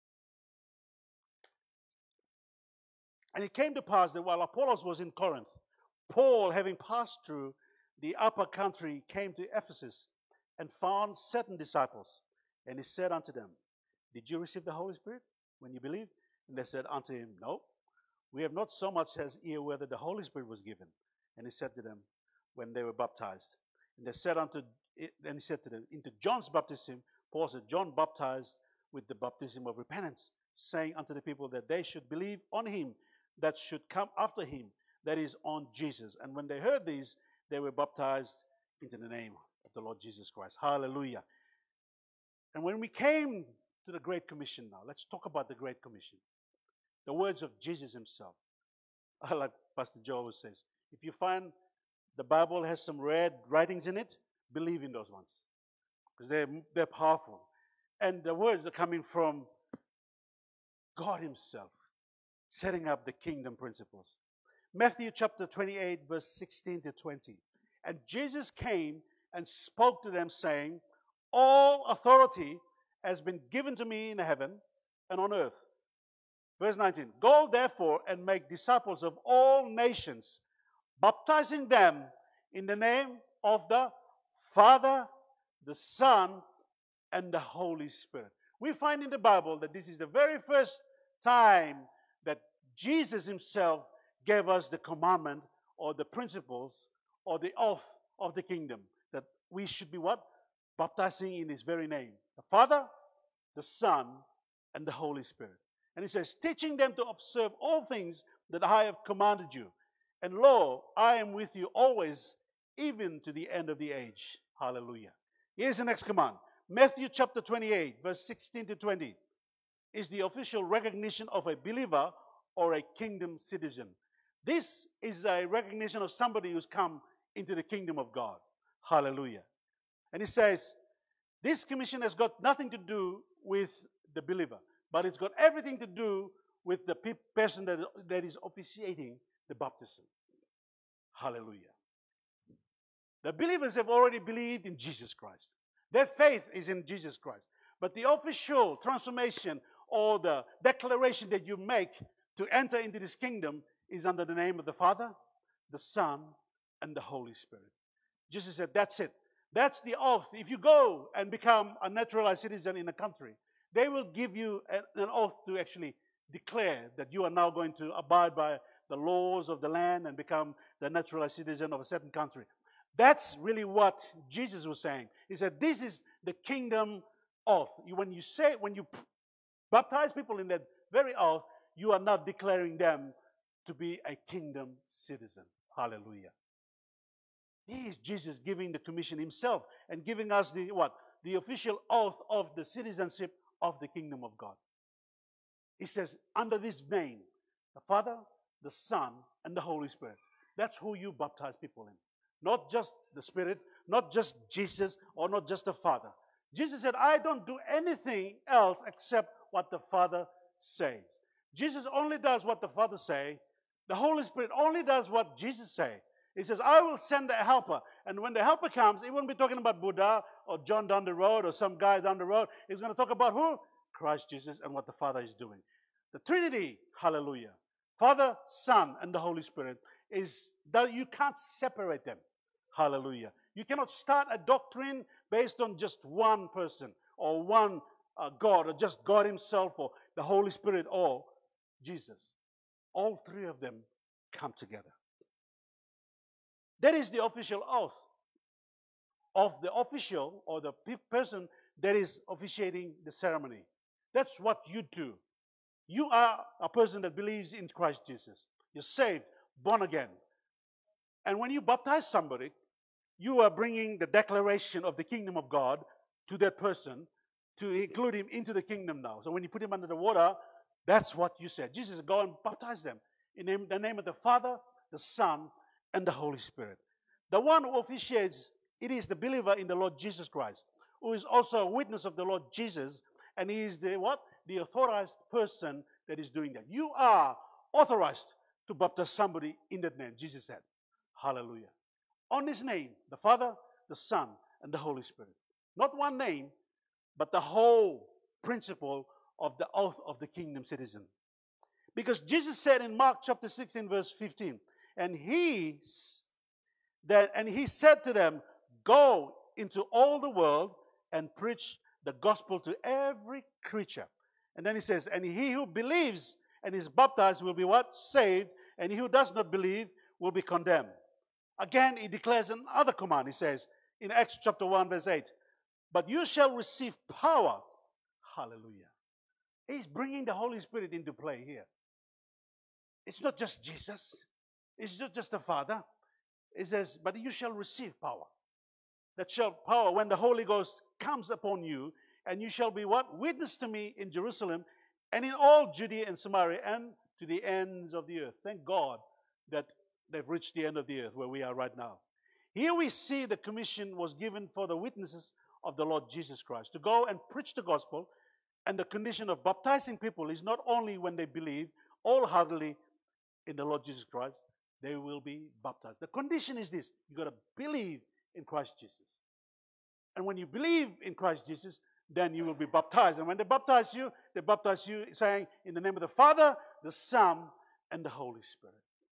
And it came to pass that while Apollos was in Corinth, Paul, having passed through the upper country, came to Ephesus and found certain disciples. And he said unto them, Did you receive the Holy Spirit when you believed? And they said unto him, No, we have not so much as ear whether the Holy Spirit was given. And he said to them, when they were baptized, and they said unto, and he said to them, Into John's baptism, Paul said, John baptized with the baptism of repentance, saying unto the people that they should believe on him that should come after him, that is, on Jesus. And when they heard these, they were baptized into the name of the Lord Jesus Christ. Hallelujah. And when we came to the Great Commission now, let's talk about the Great Commission. The words of Jesus himself. Like Pastor Joe always says, if you find the Bible has some red writings in it, believe in those ones. Because they're, they're powerful. And the words are coming from God himself, setting up the kingdom principles. Matthew chapter twenty-eight, verse sixteen to twenty. And Jesus came and spoke to them, saying, All authority has been given to me in heaven and on earth. Verse nineteen. Go therefore and make disciples of all nations, baptizing them in the name of the Father, the Son, and the Holy Spirit. We find in the Bible that this is the very first time that Jesus himself gave us the commandment or the principles or the oath of the kingdom, that we should be what? Baptizing in his very name. The Father, the Son, and the Holy Spirit. And he says, teaching them to observe all things that I have commanded you. And lo, I am with you always, even to the end of the age. Hallelujah. Here's the next command. Matthew chapter twenty-eight, verse sixteen to twenty, is the official recognition of a believer or a kingdom citizen. This is a recognition of somebody who's come into the kingdom of God. Hallelujah. And he says, this commission has got nothing to do with the believer, but it's got everything to do with the pe- person that, that is officiating the baptism. Hallelujah. The believers have already believed in Jesus Christ. Their faith is in Jesus Christ. But the official transformation or the declaration that you make to enter into this kingdom is under the name of the Father, the Son, and the Holy Spirit. Jesus said, that's it. That's the oath. If you go and become a naturalized citizen in a country, they will give you an oath to actually declare that you are now going to abide by the laws of the land and become the naturalized citizen of a certain country. That's really what Jesus was saying. He said, this is the kingdom oath. When you say, when you baptize people in that very oath, you are not declaring them to be a kingdom citizen. Hallelujah. He is Jesus giving the commission himself and giving us the what? The official oath of the citizenship of the kingdom of God. He says, under this name, the Father, the Son, and the Holy Spirit. That's who you baptize people in. Not just the Spirit, not just Jesus, or not just the Father. Jesus said, I don't do anything else except what the Father says. Jesus only does what the Father says. The Holy Spirit only does what Jesus says. He says, I will send a helper. And when the helper comes, he won't be talking about Buddha or John down the road or some guy down the road. He's going to talk about who? Christ Jesus and what the Father is doing. The Trinity, hallelujah. Father, Son, and the Holy Spirit is that you can't separate them. Hallelujah. You cannot start a doctrine based on just one person or one uh, God or just God himself or the Holy Spirit or Jesus. All three of them come together. That is the official oath of the official or the pe- person that is officiating the ceremony. That's what you do. You are a person that believes in Christ Jesus. You're saved, born again. And when you baptize somebody, you are bringing the declaration of the kingdom of God to that person to include him into the kingdom now. So when you put him under the water, that's what you said. Jesus said, go and baptize them in the name of the Father, the Son, and the Holy Spirit. The one who officiates, it is the believer in the Lord Jesus Christ, who is also a witness of the Lord Jesus, and he is the what? The authorized person that is doing that. You are authorized to baptize somebody in that name, Jesus said. Hallelujah. On his name, the Father, the Son, and the Holy Spirit. Not one name, but the whole principle of the oath of the kingdom citizen. Because Jesus said in Mark chapter sixteen, verse fifteen, and he that and he said to them, go into all the world and preach the gospel to every creature. And then he says, and he who believes and is baptized will be what? Saved, and he who does not believe will be condemned. Again, he declares another command. He says in Acts chapter one, verse eight, but you shall receive power. Hallelujah. He's bringing the Holy Spirit into play here. It's not just Jesus. It's not just the Father. It says, but you shall receive power. That shall power when the Holy Ghost comes upon you, and you shall be what? Witness to me in Jerusalem and in all Judea and Samaria and to the ends of the earth. Thank God that they've reached the end of the earth where we are right now. Here we see the commission was given for the witnesses of the Lord Jesus Christ to go and preach the gospel, and the condition of baptizing people is not only when they believe wholeheartedly in the Lord Jesus Christ, they will be baptized. The condition is this: you got to believe in Christ Jesus. And when you believe in Christ Jesus, then you will be baptized. And when they baptize you, they baptize you saying, in the name of the Father, the Son, and the Holy Spirit.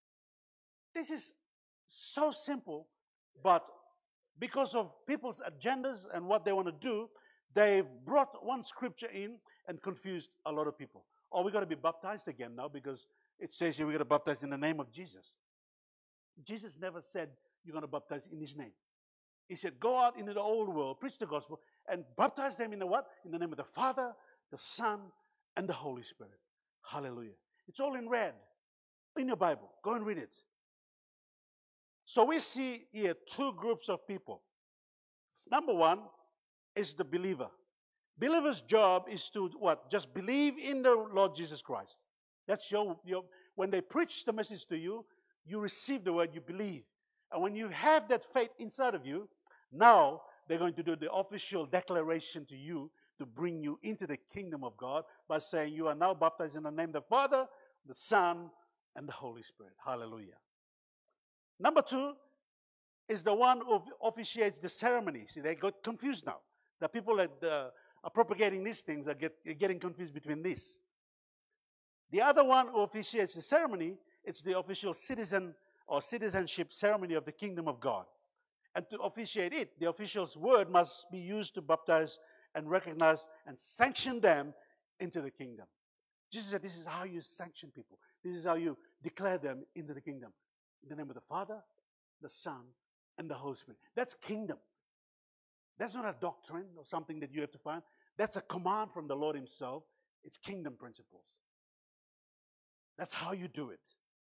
This is so simple, but because of people's agendas and what they want to do, they've brought one scripture in and confused a lot of people. Oh, we got to be baptized again now because it says here we got to baptize in the name of Jesus. Jesus never said you're going to baptize in his name. He said, go out into the old world, preach the gospel, and baptize them in the what? In the name of the Father, the Son, and the Holy Spirit. Hallelujah. It's all in red in your Bible. Go and read it. So we see here two groups of people. Number one is the believer. Believer's job is to what? Just believe in the Lord Jesus Christ. That's your, your, when they preach the message to you, you receive the word, you believe. And when you have that faith inside of you, now they're going to do the official declaration to you to bring you into the kingdom of God by saying you are now baptized in the name of the Father, the Son, and the Holy Spirit. Hallelujah. Number two is the one who officiates the ceremony. See, they got confused now. The people that uh, are propagating these things are, get, are getting confused between this. The other one who officiates the ceremony, it's the official citizen or citizenship ceremony of the kingdom of God. And to officiate it, the official's word must be used to baptize and recognize and sanction them into the kingdom. Jesus said, this is how you sanction people. This is how you declare them into the kingdom. In the name of the Father, the Son, and the Holy Spirit. That's kingdom. That's not a doctrine or something that you have to find. That's a command from the Lord himself. It's kingdom principles. That's how you do it.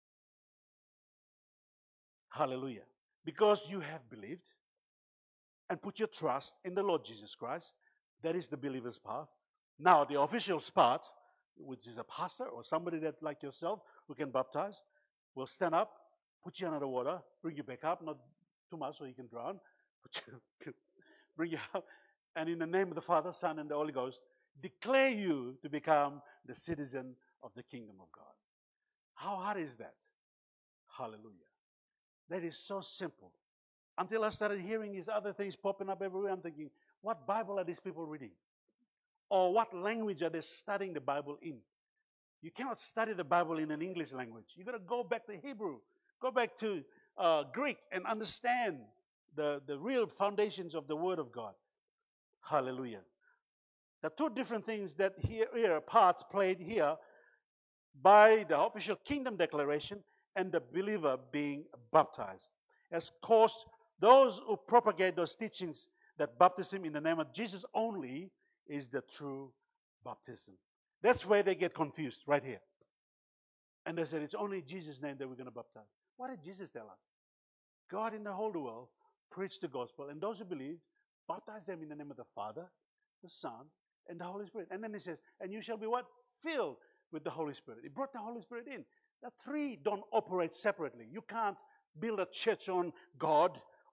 Hallelujah. Because you have believed and put your trust in the Lord Jesus Christ. That is the believer's path. Now, the official's part, which is a pastor or somebody that like yourself who can baptize, will stand up, put you under the water, bring you back up, not too much so you can drown, put you, bring you up, and in the name of the Father, Son, and the Holy Ghost, declare you to become the citizen of the kingdom of God. How hard is that? Hallelujah. That is so simple. Until I started hearing these other things popping up everywhere, I'm thinking, what Bible are these people reading? Or what language are they studying the Bible in? You cannot study the Bible in an English language. You've got to go back to Hebrew, go back to uh, Greek and understand the, the real foundations of the Word of God. Hallelujah. There are two different things that here, here parts played here by the official kingdom declaration and the believer being baptized. As caused those who propagate those teachings that baptism in the name of Jesus only is the true baptism. That's where they get confused, right here. And they said, it's only Jesus' name that we're going to baptize. What did Jesus tell us? God in the whole world preached the gospel, and those who believed, baptized them in the name of the Father, the Son, and the Holy Spirit. And then he says, and you shall be what? Filled with the Holy Spirit. He brought the Holy Spirit in. The three don't operate separately. You can't build a church on God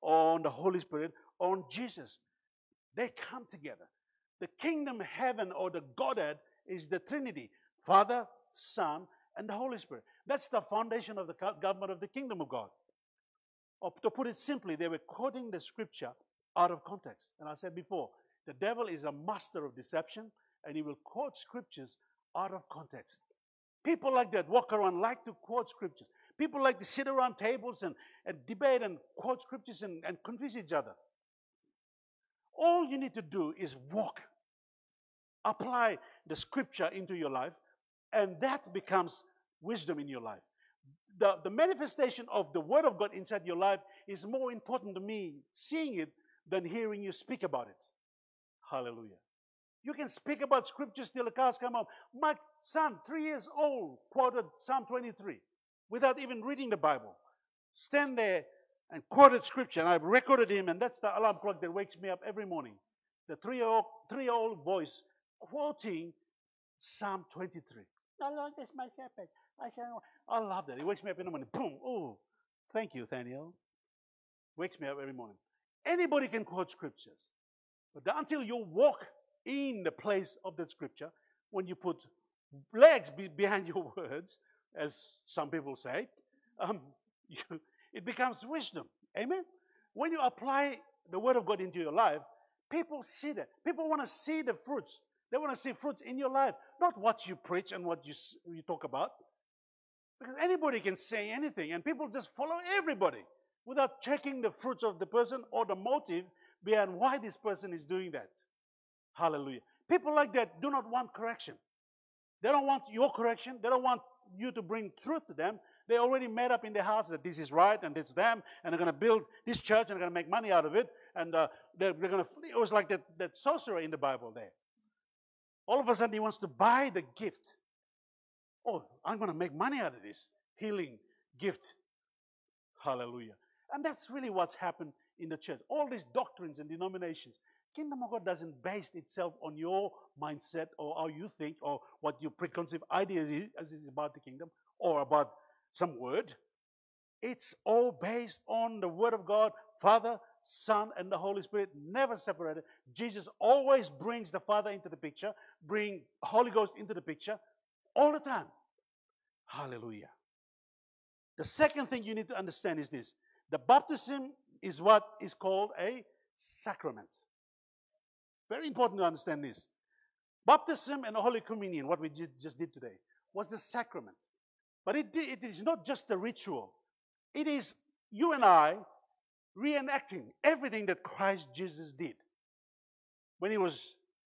or on the Holy Spirit, or on Jesus. They come together. The kingdom heaven or the Godhead is the Trinity. Father, Son, and the Holy Spirit. That's the foundation of the government of the kingdom of God. Or to put it simply, they were quoting the scripture out of context. And I said before, the devil is a master of deception, and he will quote scriptures out of context. People like that walk around, like to quote scriptures. People like to sit around tables and, and debate and quote scriptures and, and confuse each other. All you need to do is walk. Apply the scripture into your life, and that becomes wisdom in your life. The, the manifestation of the Word of God inside your life is more important to me seeing it than hearing you speak about it. Hallelujah. You can speak about scriptures till the cows come home. My son, three years old, quoted Psalm twenty-three without even reading the Bible. Stand there and quoted scripture, and I've recorded him, and that's the alarm clock that wakes me up every morning. The three-year-old, three-year-old voice quoting Psalm twenty-three. The Lord is my shepherd. I shall. I love that. He wakes me up in the morning. Boom. Oh, thank you, Thaniel. Wakes me up every morning. Anybody can quote scriptures. But until you walk in the place of that scripture, when you put legs be behind your words, as some people say, um, you, it becomes wisdom. Amen? When you apply the Word of God into your life, people see that. People want to see the fruits. They want to see fruits in your life, not what you preach and what you, you talk about. Because anybody can say anything, and people just follow everybody without checking the fruits of the person or the motive behind why this person is doing that. Hallelujah. People like that do not want correction. They don't want your correction. They don't want you to bring truth to them. They already made up in their hearts that this is right and it's them, and they're going to build this church and they're going to make money out of it. And uh, they're, they're going to. It was like that, that sorcerer in the Bible there. All of a sudden, he wants to buy the gift. Oh, I'm going to make money out of this healing gift. Hallelujah. And that's really what's happened in the church. All these doctrines and denominations. Kingdom of God doesn't base itself on your mindset or how you think or what your preconceived ideas is, is about the kingdom or about some word. It's all based on the Word of God, Father, Son, and the Holy Spirit, never separated. Jesus always brings the Father into the picture, bring Holy Ghost into the picture, all the time. Hallelujah. The second thing you need to understand is this. The baptism is what is called a sacrament. Very important to understand this. Baptism and Holy Communion, what we just did today, was a sacrament. But it, it is not just a ritual. It is you and I reenacting everything that Christ Jesus did. When he was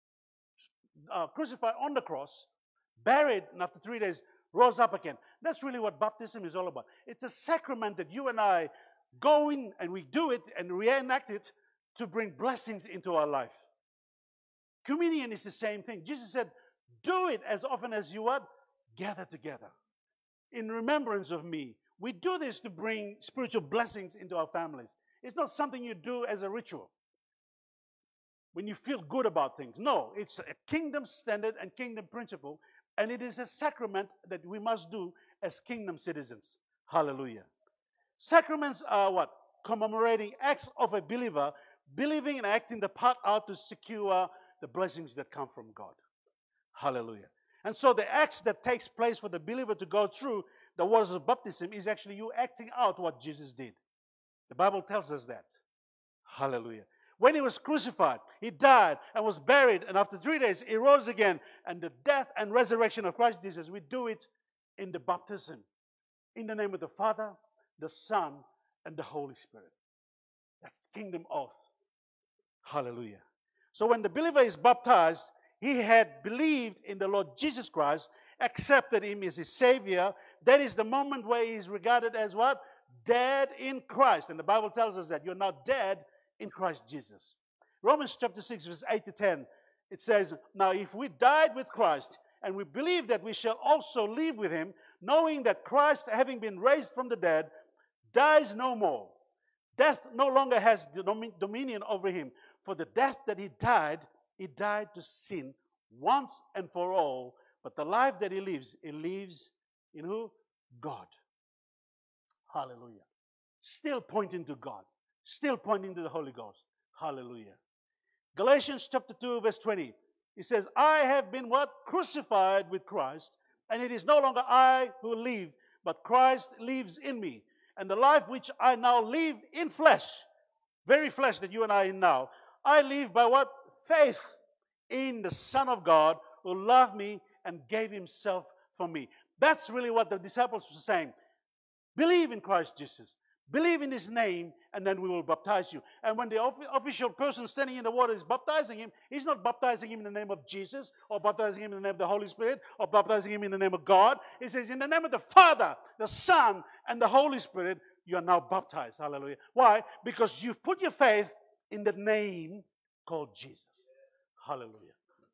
uh, crucified on the cross, buried, and after three days, rose up again. That's really what baptism is all about. It's a sacrament that you and I go in and we do it and reenact it to bring blessings into our life. Communion is the same thing. Jesus said, do it as often as you what? Gather together. In remembrance of me. We do this to bring spiritual blessings into our families. It's not something you do as a ritual when you feel good about things. No, it's a kingdom standard and kingdom principle, and it is a sacrament that we must do as kingdom citizens. Hallelujah. Sacraments are what? Commemorating acts of a believer, believing and acting the part out to secure the blessings that come from God. Hallelujah. And so the acts that takes place for the believer to go through the waters of baptism is actually you acting out what Jesus did. The Bible tells us that. Hallelujah. When he was crucified, he died and was buried, and after three days, he rose again. And the death and resurrection of Christ Jesus, we do it in the baptism. In the name of the Father, the Son, and the Holy Spirit. That's the kingdom oath. Hallelujah. So when the believer is baptized, he had believed in the Lord Jesus Christ, accepted him as his Savior. That is the moment where he is regarded as what? Dead in Christ. And the Bible tells us that you're not dead in Christ Jesus. Romans chapter six, verse eight to ten, it says, now if we died with Christ, and we believe that we shall also live with him, knowing that Christ, having been raised from the dead, dies no more. Death no longer has dominion over him. For the death that he died, he died to sin once and for all. But the life that he lives, he lives in who? God. Hallelujah. Still pointing to God. Still pointing to the Holy Ghost. Hallelujah. Galatians chapter two, verse twenty. It says, I have been what? Crucified with Christ, and it is no longer I who live, but Christ lives in me. And the life which I now live in flesh, very flesh that you and I are in now, I live by what? Faith in the Son of God who loved me and gave himself for me. That's really what the disciples were saying. Believe in Christ Jesus. Believe in his name, and then we will baptize you. And when the official person standing in the water is baptizing him, he's not baptizing him in the name of Jesus, or baptizing him in the name of the Holy Spirit, or baptizing him in the name of God. He says, in the name of the Father, the Son, and the Holy Spirit, you are now baptized. Hallelujah. Why? Because you've put your faith in the name called Jesus. Hallelujah.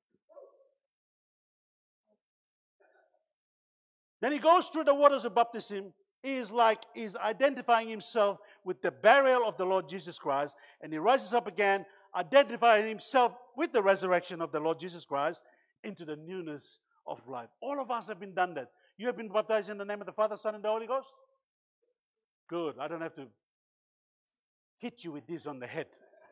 Then he goes through the waters of baptism. He is like, he's identifying himself with the burial of the Lord Jesus Christ. And he rises up again, identifying himself with the resurrection of the Lord Jesus Christ into the newness of life. All of us have been done that. You have been baptized in the name of the Father, Son, and the Holy Ghost? Good. I don't have to hit you with this on the head.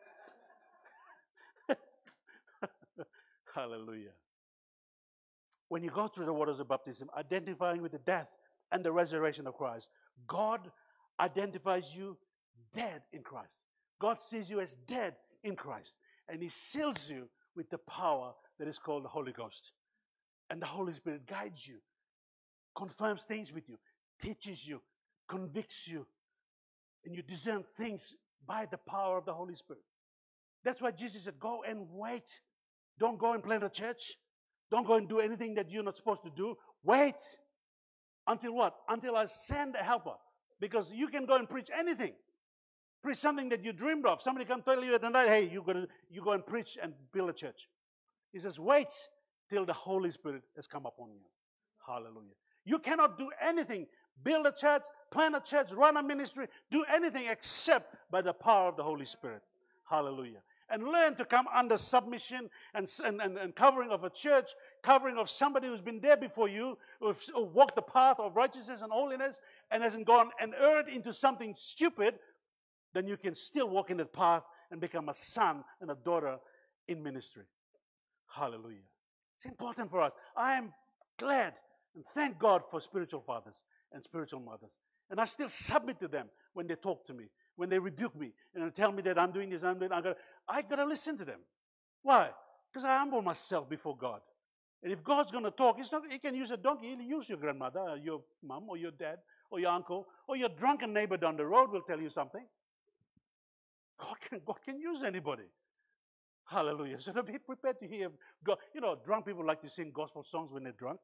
Hallelujah. When you go through the waters of baptism, identifying with the death and the resurrection of Christ, God identifies you dead in Christ. God sees you as dead in Christ. And he seals you with the power that is called the Holy Ghost. And the Holy Spirit guides you, confirms things with you, teaches you, convicts you, and you discern things by the power of the Holy Spirit. That's why Jesus said, go and wait. Don't go and plant a church. Don't go and do anything that you're not supposed to do. Wait. Until what? Until I send a helper. Because you can go and preach anything. Preach something that you dreamed of. Somebody can tell you at the night, hey, you go, to, you go and preach and build a church. He says, wait till the Holy Spirit has come upon you. Hallelujah. You cannot do anything. Build a church, plant a church, run a ministry, do anything except by the power of the Holy Spirit. Hallelujah. And learn to come under submission and, and, and, and covering of a church, covering of somebody who's been there before you, who's who walked the path of righteousness and holiness and hasn't gone and erred into something stupid. Then you can still walk in that path and become a son and a daughter in ministry. Hallelujah. It's important for us. I am glad and thank God for spiritual fathers and spiritual mothers. And I still submit to them when they talk to me, when they rebuke me, and they tell me that I'm doing this, I'm doing I got I got to listen to them. Why? Because I humble myself before God. And if God's going to talk, it's not, he can use a donkey. He'll use your grandmother, or your mom, or your dad, or your uncle, or your drunken neighbor down the road will tell you something. God can, God can use anybody. Hallelujah. So be prepared to hear God. You know, drunk people like to sing gospel songs when they're drunk.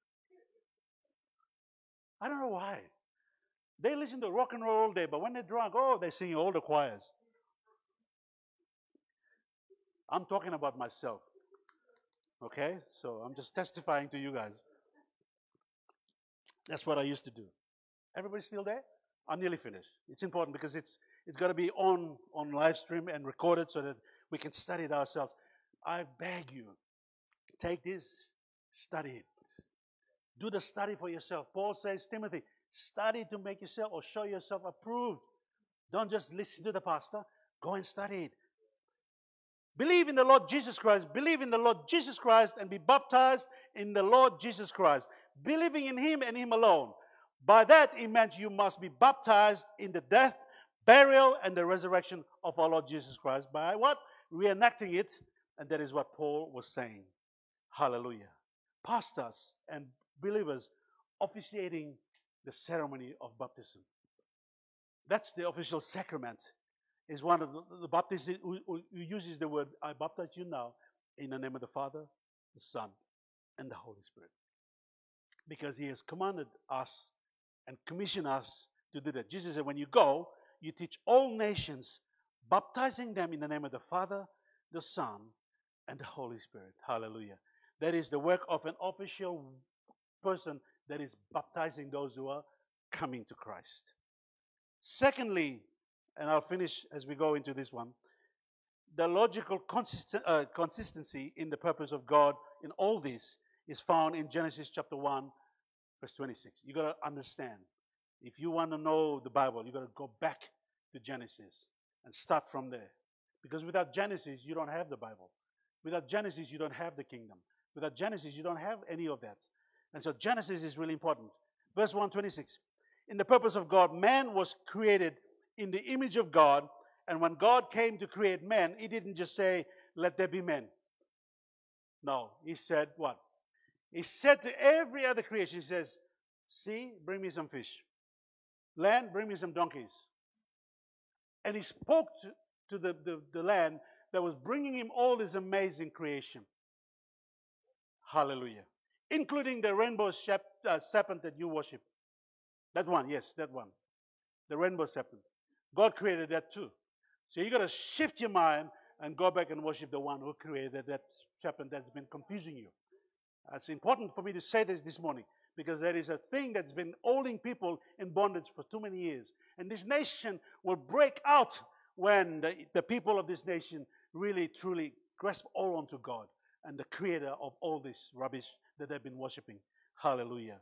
I don't know why. They listen to rock and roll all day, but when they're drunk, oh, they're singing all the choirs. I'm talking about myself. Okay? So I'm just testifying to you guys. That's what I used to do. Everybody still there? I'm nearly finished. It's important because it's it's got to be on, on live stream and recorded so that we can study it ourselves. I beg you, take this, study it. Do the study for yourself. Paul says, Timothy, study to make yourself or show yourself approved. Don't just listen to the pastor. Go and study it. Believe in the Lord Jesus Christ. Believe in the Lord Jesus Christ and be baptized in the Lord Jesus Christ. Believing in him and him alone. By that, it meant you must be baptized in the death, burial, and the resurrection of our Lord Jesus Christ. By what? Reenacting it. And that is what Paul was saying. Hallelujah. Pastors and believers officiating the ceremony of baptism. That's the official sacrament. Is one of the, the Baptists who, who uses the word, I baptize you now in the name of the Father, the Son, and the Holy Spirit. Because he has commanded us and commissioned us to do that. Jesus said, when you go, you teach all nations, baptizing them in the name of the Father, the Son, and the Holy Spirit. Hallelujah. That is the work of an official person that is baptizing those who are coming to Christ. Secondly, and I'll finish as we go into this one, the logical consisten- uh, consistency in the purpose of God in all this is found in Genesis chapter one, verse twenty-six. You got to understand. If you want to know the Bible, you got to go back to Genesis and start from there. Because without Genesis, you don't have the Bible. Without Genesis, you don't have the kingdom. Without Genesis, you don't have any of that. And so Genesis is really important. Verse one twenty-six. In the purpose of God, man was created in the image of God. And when God came to create man, he didn't just say, let there be men. No, he said what? He said to every other creation, he says, sea, bring me some fish. Land, bring me some donkeys. And he spoke to, to the, the, the land that was bringing him all this amazing creation. Hallelujah. Including the rainbow shep, uh, serpent that you worship. That one, yes, that one. The rainbow serpent. God created that too. So you got to shift your mind and go back and worship the one who created that serpent that's been confusing you. It's important for me to say this this morning because there is a thing that's been holding people in bondage for too many years. And this nation will break out when the, the people of this nation really, truly grasp all onto God and the creator of all this rubbish that they've been worshiping. Hallelujah.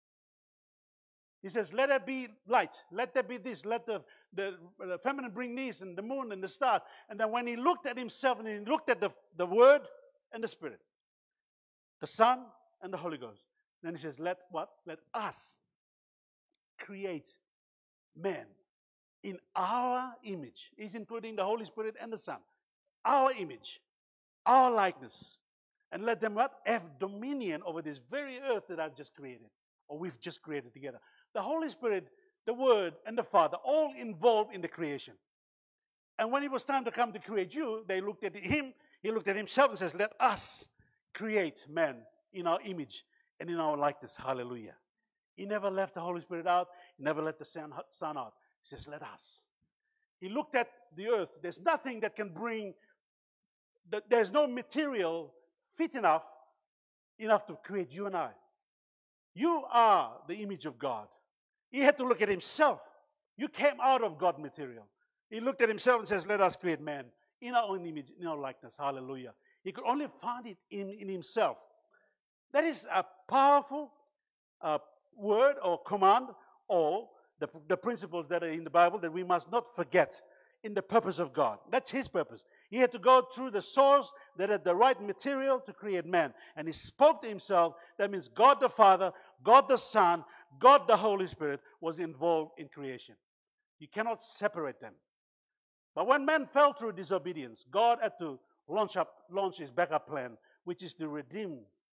He says, let there be light. Let there be this. Let the, the, the feminine bring this and the moon and the star. And then when he looked at himself and he looked at the, the Word and the Spirit, the Son and the Holy Ghost, then he says, let what? Let us create man in our image. He's including the Holy Spirit and the Son. Our image, our likeness. And let them what? Have dominion over this very earth that I've just created, or we've just created together. The Holy Spirit, the Word, and the Father, all involved in the creation. And when it was time to come to create you, they looked at him, he looked at himself and says, let us create man in our image and in our likeness. Hallelujah. He never left the Holy Spirit out. He never let the Son out. He says, let us. He looked at the earth. There's nothing that can bring, there's no material fit enough, enough to create you and I. You are the image of God. He had to look at himself. You came out of God material. He looked at himself and says, let us create man in our own image, in our likeness. Hallelujah. He could only find it in, in himself. That is a powerful uh, word or command, or the, the principles that are in the Bible that we must not forget in the purpose of God. That's his purpose. He had to go through the source that had the right material to create man. And he spoke to himself. That means God the Father, God the Son, God the Holy Spirit was involved in creation. You cannot separate them. But when man fell through disobedience, God had to launch up, launch his backup plan, which is to redeem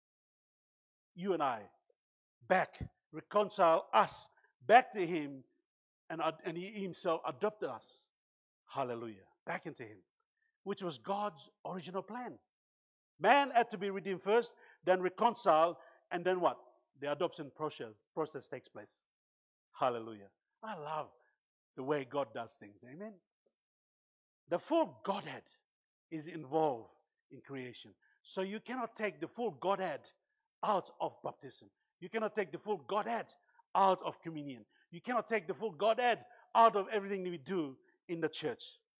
you and I back, reconcile us back to him, and, and he himself adopted us. Hallelujah. Back into him, which was God's original plan. Man had to be redeemed first, then reconciled, and then what? The adoption process, process takes place. Hallelujah. I love the way God does things. Amen. The full Godhead is involved in creation. So you cannot take the full Godhead out of baptism. You cannot take the full Godhead out of communion. You cannot take the full Godhead out of everything we do in the church.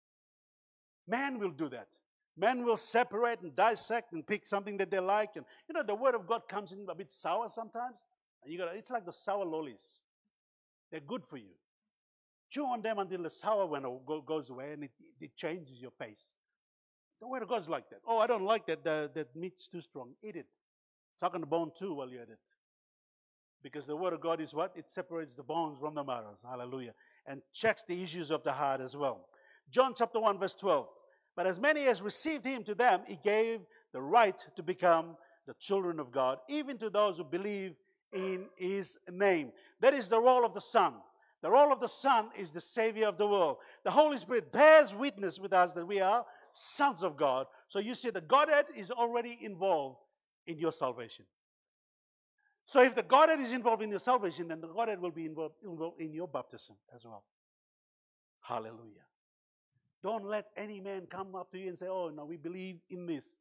Man will do that. Man will separate and dissect and pick something that they like. And you know, the Word of God comes in a bit sour sometimes. And you got it's like the sour lollies. They're good for you. Chew on them until the sour one goes away and it, it changes your face. The Word of God's like that. Oh, I don't like that. The, that meat's too strong. Eat it. Suck on the bone too while you eat it. Because the Word of God is what? It separates the bones from the marrows. Hallelujah. And checks the issues of the heart as well. John chapter one verse twelve. But as many as received him, to them he gave the right to become the children of God, even to those who believe in his name. That is the role of the Son. The role of the Son is the Savior of the world. The Holy Spirit bears witness with us that we are sons of God. So you see the Godhead is already involved in your salvation. So if the Godhead is involved in your salvation, then the Godhead will be involved, involved in your baptism as well. Hallelujah. Don't let any man come up to you and say, oh, no, we believe in this.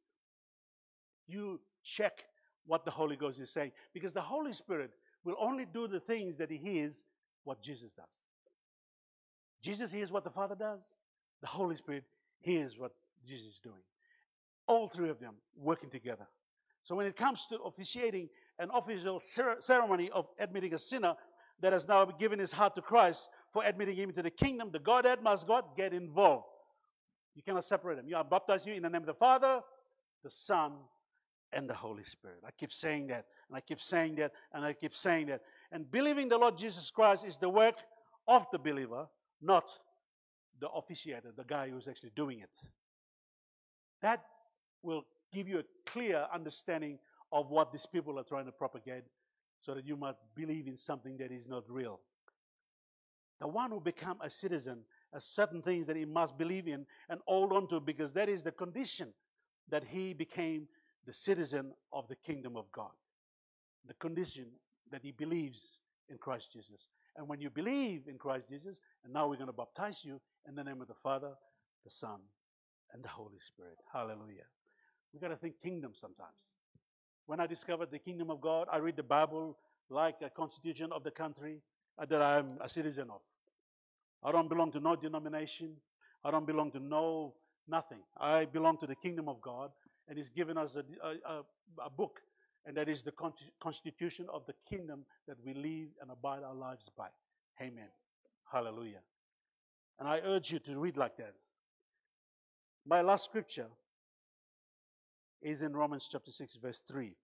You check what the Holy Ghost is saying. Because the Holy Spirit will only do the things that he hears what Jesus does. Jesus hears what the Father does. The Holy Spirit hears what Jesus is doing. All three of them working together. So when it comes to officiating an official ceremony of admitting a sinner that has now given his heart to Christ for admitting him into the kingdom, the Godhead must God get involved. You cannot separate them. You are baptized you in the name of the Father, the Son, and the Holy Spirit. I keep saying that, and I keep saying that, and I keep saying that. And believing the Lord Jesus Christ is the work of the believer, not the officiator, the guy who's actually doing it. That will give you a clear understanding of what these people are trying to propagate so that you might believe in something that is not real. The one who becomes a citizen has certain things that he must believe in and hold on to, because that is the condition that he became the citizen of the kingdom of God. The condition that he believes in Christ Jesus. And when you believe in Christ Jesus, and now we're going to baptize you in the name of the Father, the Son, and the Holy Spirit. Hallelujah. We've got to think kingdom sometimes. When I discovered the kingdom of God, I read the Bible like a constitution of the country that I'm a citizen of. I don't belong to no denomination. I don't belong to no nothing. I belong to the kingdom of God, and He's given us a, a, a book, and that is the constitution of the kingdom that we live and abide our lives by. Amen. Hallelujah. And I urge you to read like that. My last scripture is in Romans chapter six, verse three.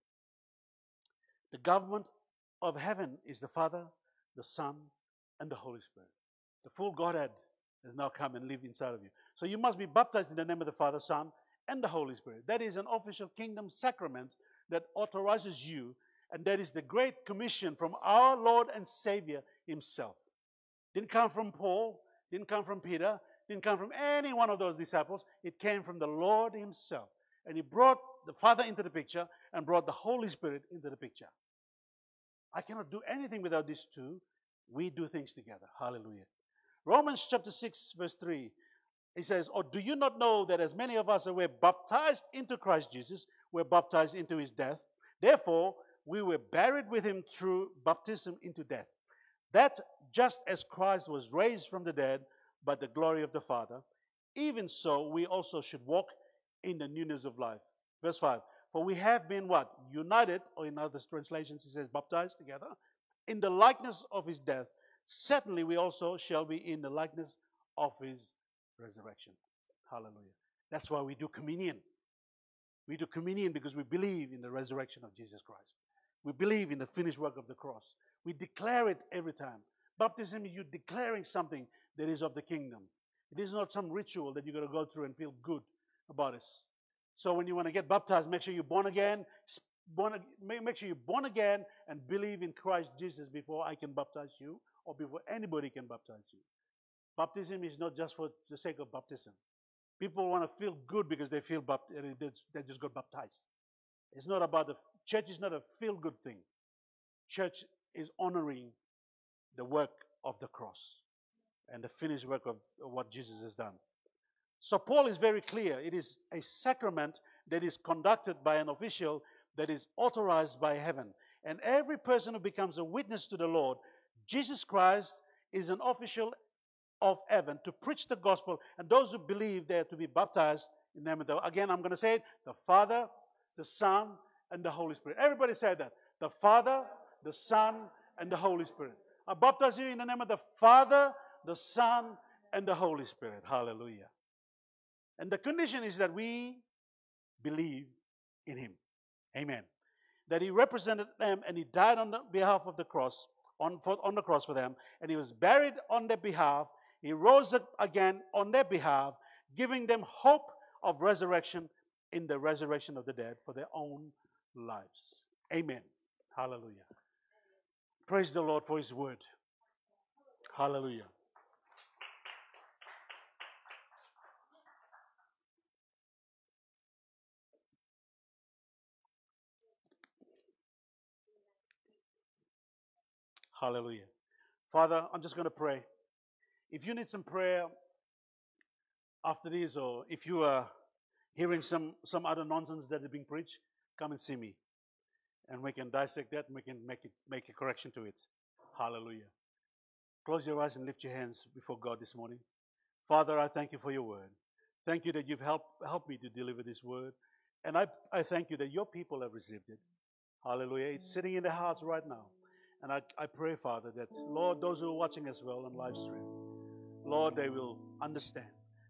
The government of heaven is the Father, the Son, and the Holy Spirit. The full Godhead has now come and lived inside of you. So you must be baptized in the name of the Father, Son, and the Holy Spirit. That is an official kingdom sacrament that authorizes you, and that is the great commission from our Lord and Savior Himself. Didn't come from Paul, didn't come from Peter, didn't come from any one of those disciples. It came from the Lord Himself. And He brought the Father into the picture and brought the Holy Spirit into the picture. I cannot do anything without these two. We do things together. Hallelujah. Romans chapter six, verse three, it says, or do you not know that as many of us as were baptized into Christ Jesus, were baptized into His death? Therefore, we were buried with Him through baptism into death. That just as Christ was raised from the dead by the glory of the Father, even so we also should walk in the newness of life. Verse five, for we have been what? United, or in other translations it says baptized together, in the likeness of His death. Certainly we also shall be in the likeness of His resurrection. Hallelujah. That's why we do communion. We do communion because we believe in the resurrection of Jesus Christ. We believe in the finished work of the cross. We declare it every time. Baptism is you declaring something that is of the kingdom. It is not some ritual that you're going to go through and feel good about it. So when you want to get baptized, make sure you're born again. Born, make sure you're born again and believe in Christ Jesus before I can baptize you or before anybody can baptize you. Baptism is not just for the sake of baptism. People want to feel good because they feel baptized, they just got baptized. It's not about the church is not a feel-good thing. Church is honoring the work of the cross and the finished work of what Jesus has done. So Paul is very clear. It is a sacrament that is conducted by an official that is authorized by heaven. And every person who becomes a witness to the Lord, Jesus Christ is an official of heaven to preach the gospel. And those who believe they are to be baptized in the name of the, again, I'm going to say it, the Father, the Son, and the Holy Spirit. Everybody say that. The Father, the Son, and the Holy Spirit. I baptize you in the name of the Father, the Son, and the Holy Spirit. Hallelujah. And the condition is that we believe in Him. Amen. That He represented them and He died on the behalf of the cross, on, for, on the cross for them, and He was buried on their behalf. He rose up again on their behalf, giving them hope of resurrection in the resurrection of the dead for their own lives. Amen. Hallelujah. Praise the Lord for His word. Hallelujah. Hallelujah. Father, I'm just going to pray. If you need some prayer after this, or if you are hearing some, some other nonsense that is being preached, come and see me. And we can dissect that and we can make it make a correction to it. Hallelujah. Close your eyes and lift your hands before God this morning. Father, I thank you for your word. Thank you that you've helped, helped me to deliver this word. And I, I thank you that your people have received it. Hallelujah. It's sitting in their hearts right now. And I, I pray, Father, that, Lord, those who are watching as well on live stream, Lord, they will understand.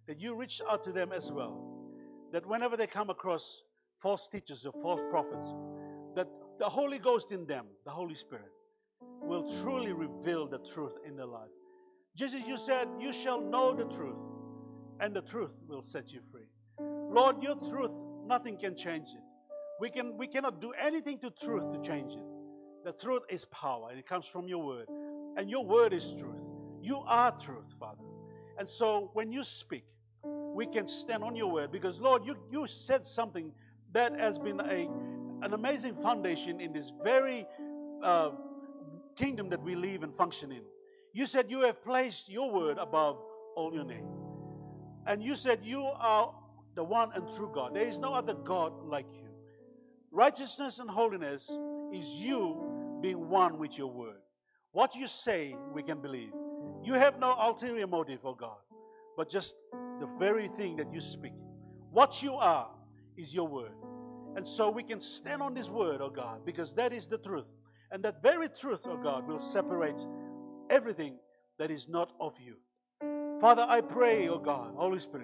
that you reach out to them as well. That whenever they come across false teachers or false prophets, that the Holy Ghost in them, the Holy Spirit, will truly reveal the truth in their life. Jesus, you said, you shall know the truth, and the truth will set you free. Lord, your truth, nothing can change it. We, can, we cannot do anything to truth to change it. The truth is power, and it comes from your word. And your word is truth. You are truth, Father. And so when you speak, we can stand on your word, because, Lord, you, you said something that has been a, an amazing foundation in this very uh, kingdom that we live and function in. You said you have placed your word above all your name. And you said you are the one and true God. There is no other God like you. Righteousness and holiness is you being one with your word. What you say, we can believe. You have no ulterior motive, oh God, but just the very thing that you speak. What you are is your word. And so we can stand on this word, oh God, because that is the truth. And that very truth, oh God, will separate everything that is not of you. Father, I pray, oh God, Holy Spirit,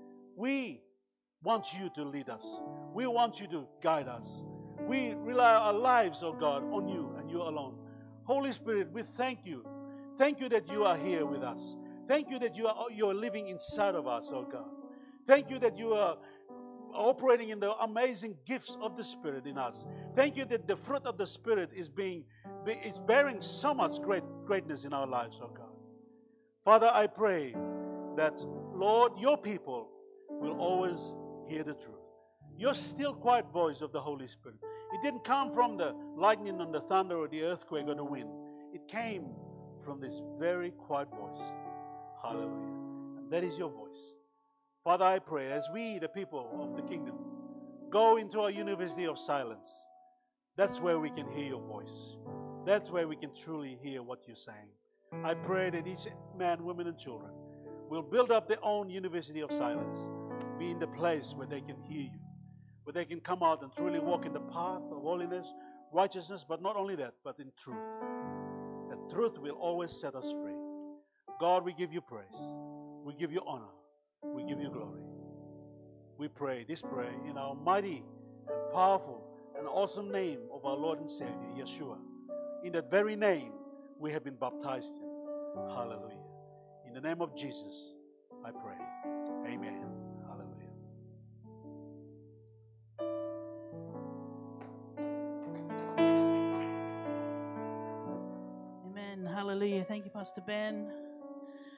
we want you to lead us. We want you to guide us. We rely our lives, oh God, on you and you alone. Holy Spirit, we thank you. Thank you that you are here with us. Thank you that you are you are living inside of us, oh God. Thank you that you are operating in the amazing gifts of the Spirit in us. Thank you that the fruit of the Spirit is being is bearing so much great greatness in our lives, oh God. Father, I pray that, Lord, your people will always hear the truth. Your still quiet voice of the Holy Spirit. It didn't come from the lightning and the thunder or the earthquake or the wind. It came from this very quiet voice. Hallelujah. And that is your voice. Father, I pray as we, the people of the kingdom, go into our university of silence, that's where we can hear your voice. That's where we can truly hear what you're saying. I pray that each man, woman, and children will build up their own university of silence, be in the place where they can hear you, where they can come out and truly walk in the path of holiness, righteousness, but not only that, but in truth. That truth will always set us free. God, we give you praise. We give you honor. We give you glory. We pray this prayer in our mighty and powerful and awesome name of our Lord and Savior, Yeshua. In that very name, we have been baptized in. Hallelujah. In the name of Jesus, I pray. Amen. Hallelujah. Amen. Hallelujah. Thank you, Pastor Ben.